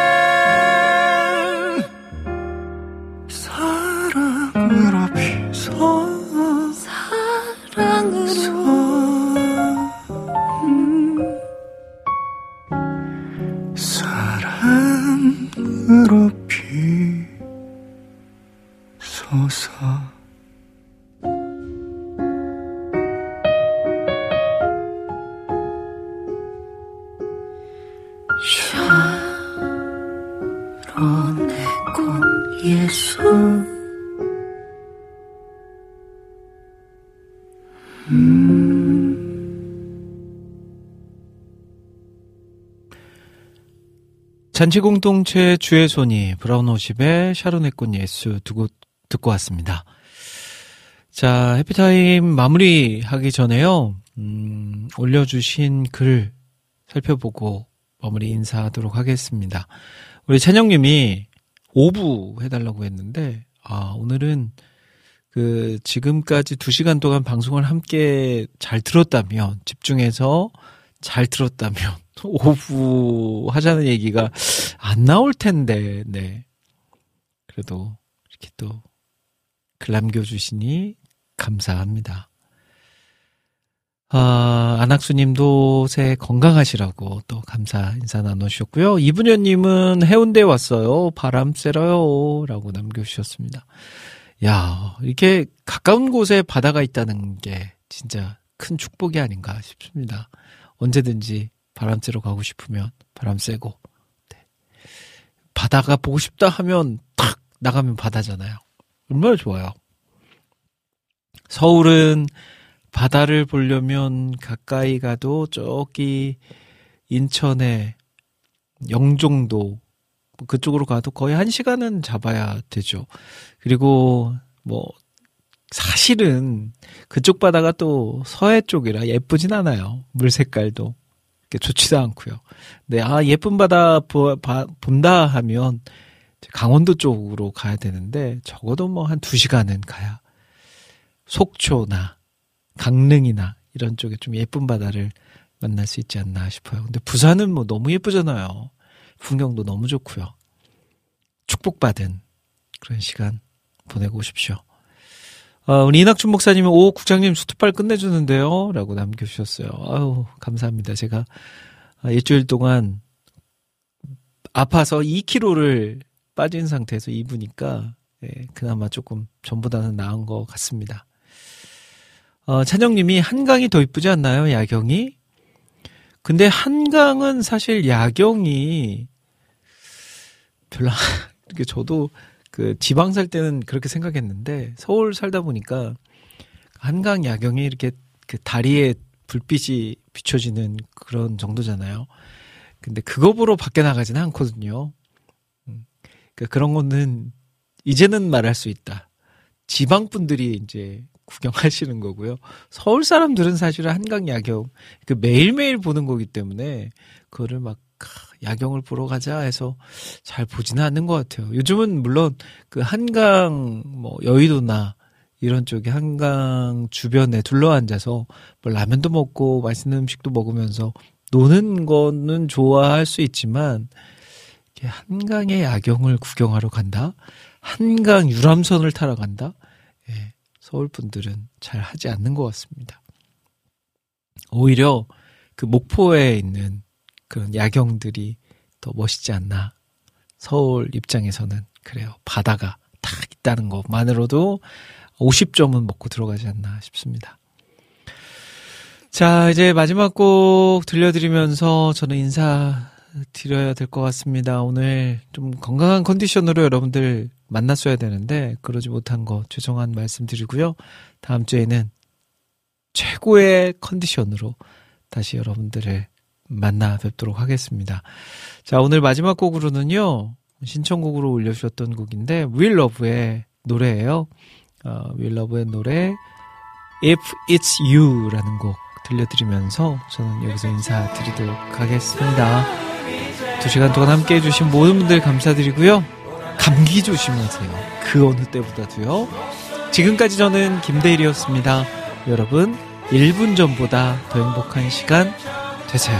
사랑으로 비소서. 사랑으로 사랑으로 비소서. 샤론의 꽃 예수 음. 잔치공동체 주의 손이 브라운오십의 샤론의 꽃 예수 두고 듣고 왔습니다. 자, 해피타임 마무리하기 전에요. 음, 올려주신 글 살펴보고 마무리 인사하도록 하겠습니다. 우리 찬영님이 오 부 해달라고 했는데, 아, 오늘은 그 지금까지 두 시간 동안 방송을 함께 잘 들었다면, 집중해서 잘 들었다면 오 부 하자는 얘기가 안 나올 텐데, 네. 그래도 이렇게 또 글 남겨주시니 감사합니다. 아, 안학수님도 새해 건강하시라고 또 감사 인사 나누셨고요. 이분여님은 해운대에 왔어요. 바람 쐬러요. 라고 남겨주셨습니다. 야, 이렇게 가까운 곳에 바다가 있다는 게 진짜 큰 축복이 아닌가 싶습니다. 언제든지 바람 쐬러 가고 싶으면 바람 쐬고, 네, 바다가 보고 싶다 하면 탁 나가면 바다잖아요. 얼마나 좋아요. 서울은 바다를 보려면 가까이 가도 저기 인천의 영종도 그쪽으로 가도 거의 한 시간은 잡아야 되죠. 그리고 뭐 사실은 그쪽 바다가 또 서해 쪽이라 예쁘진 않아요. 물 색깔도 좋지도 않고요. 네, 아 예쁜 바다 보, 바, 본다 하면 강원도 쪽으로 가야 되는데 적어도 뭐 한 두 시간은 가야 속초나 강릉이나 이런 쪽에 좀 예쁜 바다를 만날 수 있지 않나 싶어요. 근데 부산은 뭐 너무 예쁘잖아요. 풍경도 너무 좋고요. 축복받은 그런 시간 보내고 오십시오. 어, 우리 이낙준 목사님은 오 국장님 수트빨 끝내주는데요 라고 남겨주셨어요. 아유 감사합니다. 제가 일주일 동안 아파서 이 킬로그램를 빠진 상태에서 입으니까 예, 그나마 조금 전보다는 나은 것 같습니다. 어, 찬영님이 한강이 더 이쁘지 않나요? 야경이? 근데 한강은 사실 야경이 별로 이렇게 저도 그 지방 살 때는 그렇게 생각했는데 서울 살다 보니까 한강 야경이 이렇게 그 다리에 불빛이 비춰지는 그런 정도잖아요. 근데 그거 보러 밖에 나가지는 않거든요. 음, 그러니까 그런 거는 이제는 말할 수 있다. 지방 분들이 이제 구경하시는 거고요. 서울 사람들은 사실은 한강 야경 그 매일매일 보는 거기 때문에 그거를 막 야경을 보러 가자 해서 잘 보지는 않는 것 같아요. 요즘은 물론 그 한강 뭐 여의도나 이런 쪽에 한강 주변에 둘러앉아서 뭐 라면도 먹고 맛있는 음식도 먹으면서 노는 거는 좋아할 수 있지만 한강의 야경을 구경하러 간다? 한강 유람선을 타러 간다? 예, 서울 분들은 잘 하지 않는 것 같습니다. 오히려 그 목포에 있는 그런 야경들이 더 멋있지 않나. 서울 입장에서는 그래요. 바다가 딱 있다는 것만으로도 오십 점은 먹고 들어가지 않나 싶습니다. 자, 이제 마지막 곡 들려드리면서 저는 인사드려야 될 것 같습니다. 오늘 좀 건강한 컨디션으로 여러분들 만났어야 되는데 그러지 못한 거 죄송한 말씀 드리고요. 다음 주에는 최고의 컨디션으로 다시 여러분들을 만나 뵙도록 하겠습니다. 자, 오늘 마지막 곡으로는요. 신청곡으로 올려주셨던 곡인데 Will Love의 노래예요. 어, Will Love의 노래 If It's You라는 곡 들려드리면서 저는 여기서 인사드리도록 하겠습니다. 두 시간 동안 함께 해주신 모든 분들 감사드리고요. 감기 조심하세요. 그 어느 때보다도요. 지금까지 저는 김대일이었습니다. 여러분 일 분 전보다 더 행복한 시간 되세요.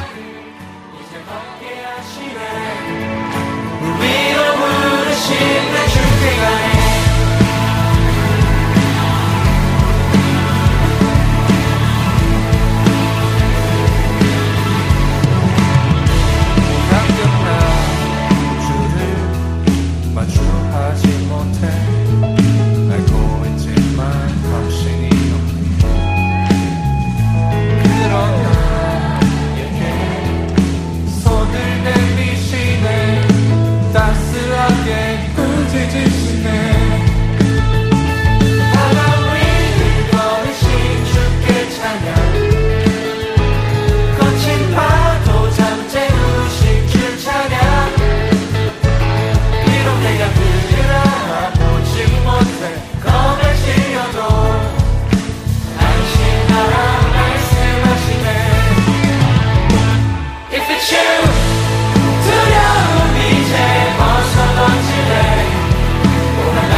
마주하지 못해 알고 있지만 당신이 없니 그런 나에게 손을 내미시네 따스하게 꾸짖으시네 바람 위를 걸으신 주께 찬양 거친 파도 잠재우신 주 찬양 내가 그를 알아보지 못해 겁에 질려도 당신나라 말씀하시네 If it's you 두려움 이제 벗어던지네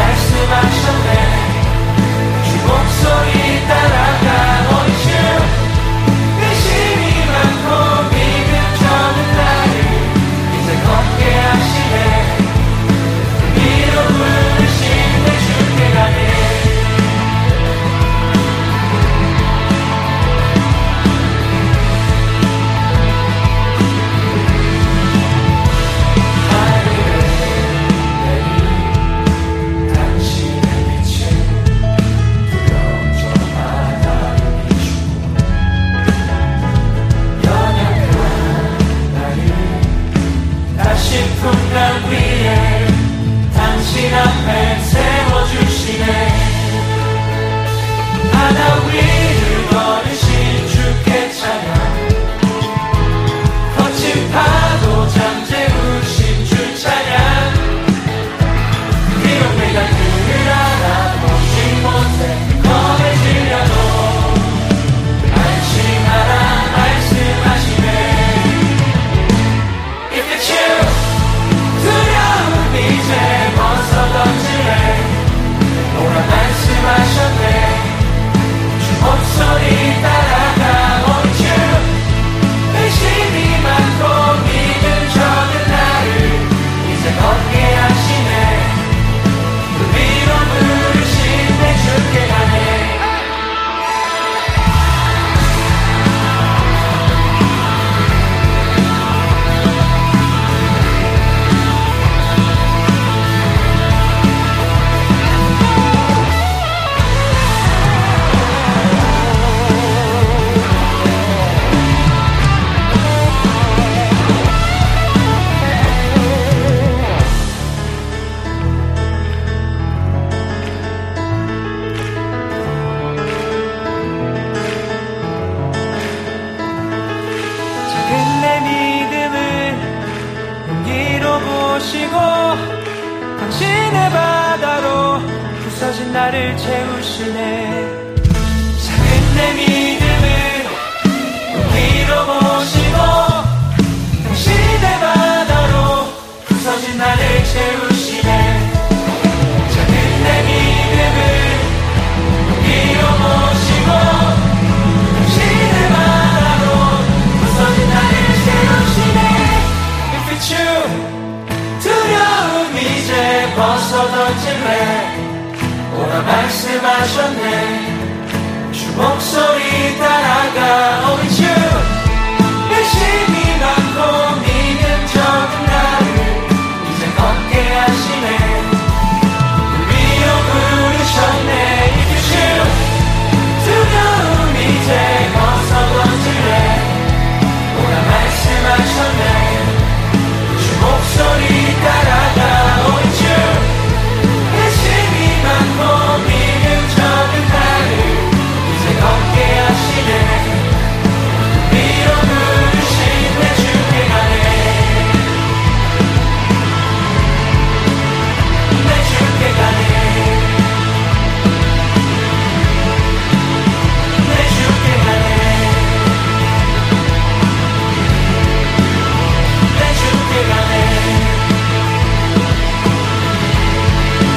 거친 풍랑 위에 당신 앞에 세워주시네. 바다 위를 걸으신 주께 찬양. 거친 파도 잠재우신 주 찬양. 비록 내가 그를 알아보지 못해 검해지려도 안심하라 말씀하시네. If it's you, 두려움 이제 벗어던지래. 오라 말씀하셨네. 주 목소리 따라가 on you. 의심이 많고 믿음 적은 나를 이제 걷게 하시네. 그 위로 부르신 내 주께 가네. 당신의 바다로 부서진 나를 채우시네. 작은 내 믿음을 용기로 모시고 당신의 바다로 부서진 나를 채우시네. 작은 내 믿음을 용기로 모시고 당신의 바다로 부서진 나를 채우시네. If it's you, 두려움 이제 벗어던질래. 오라 말씀하셨네. 주 목소리 따라가 on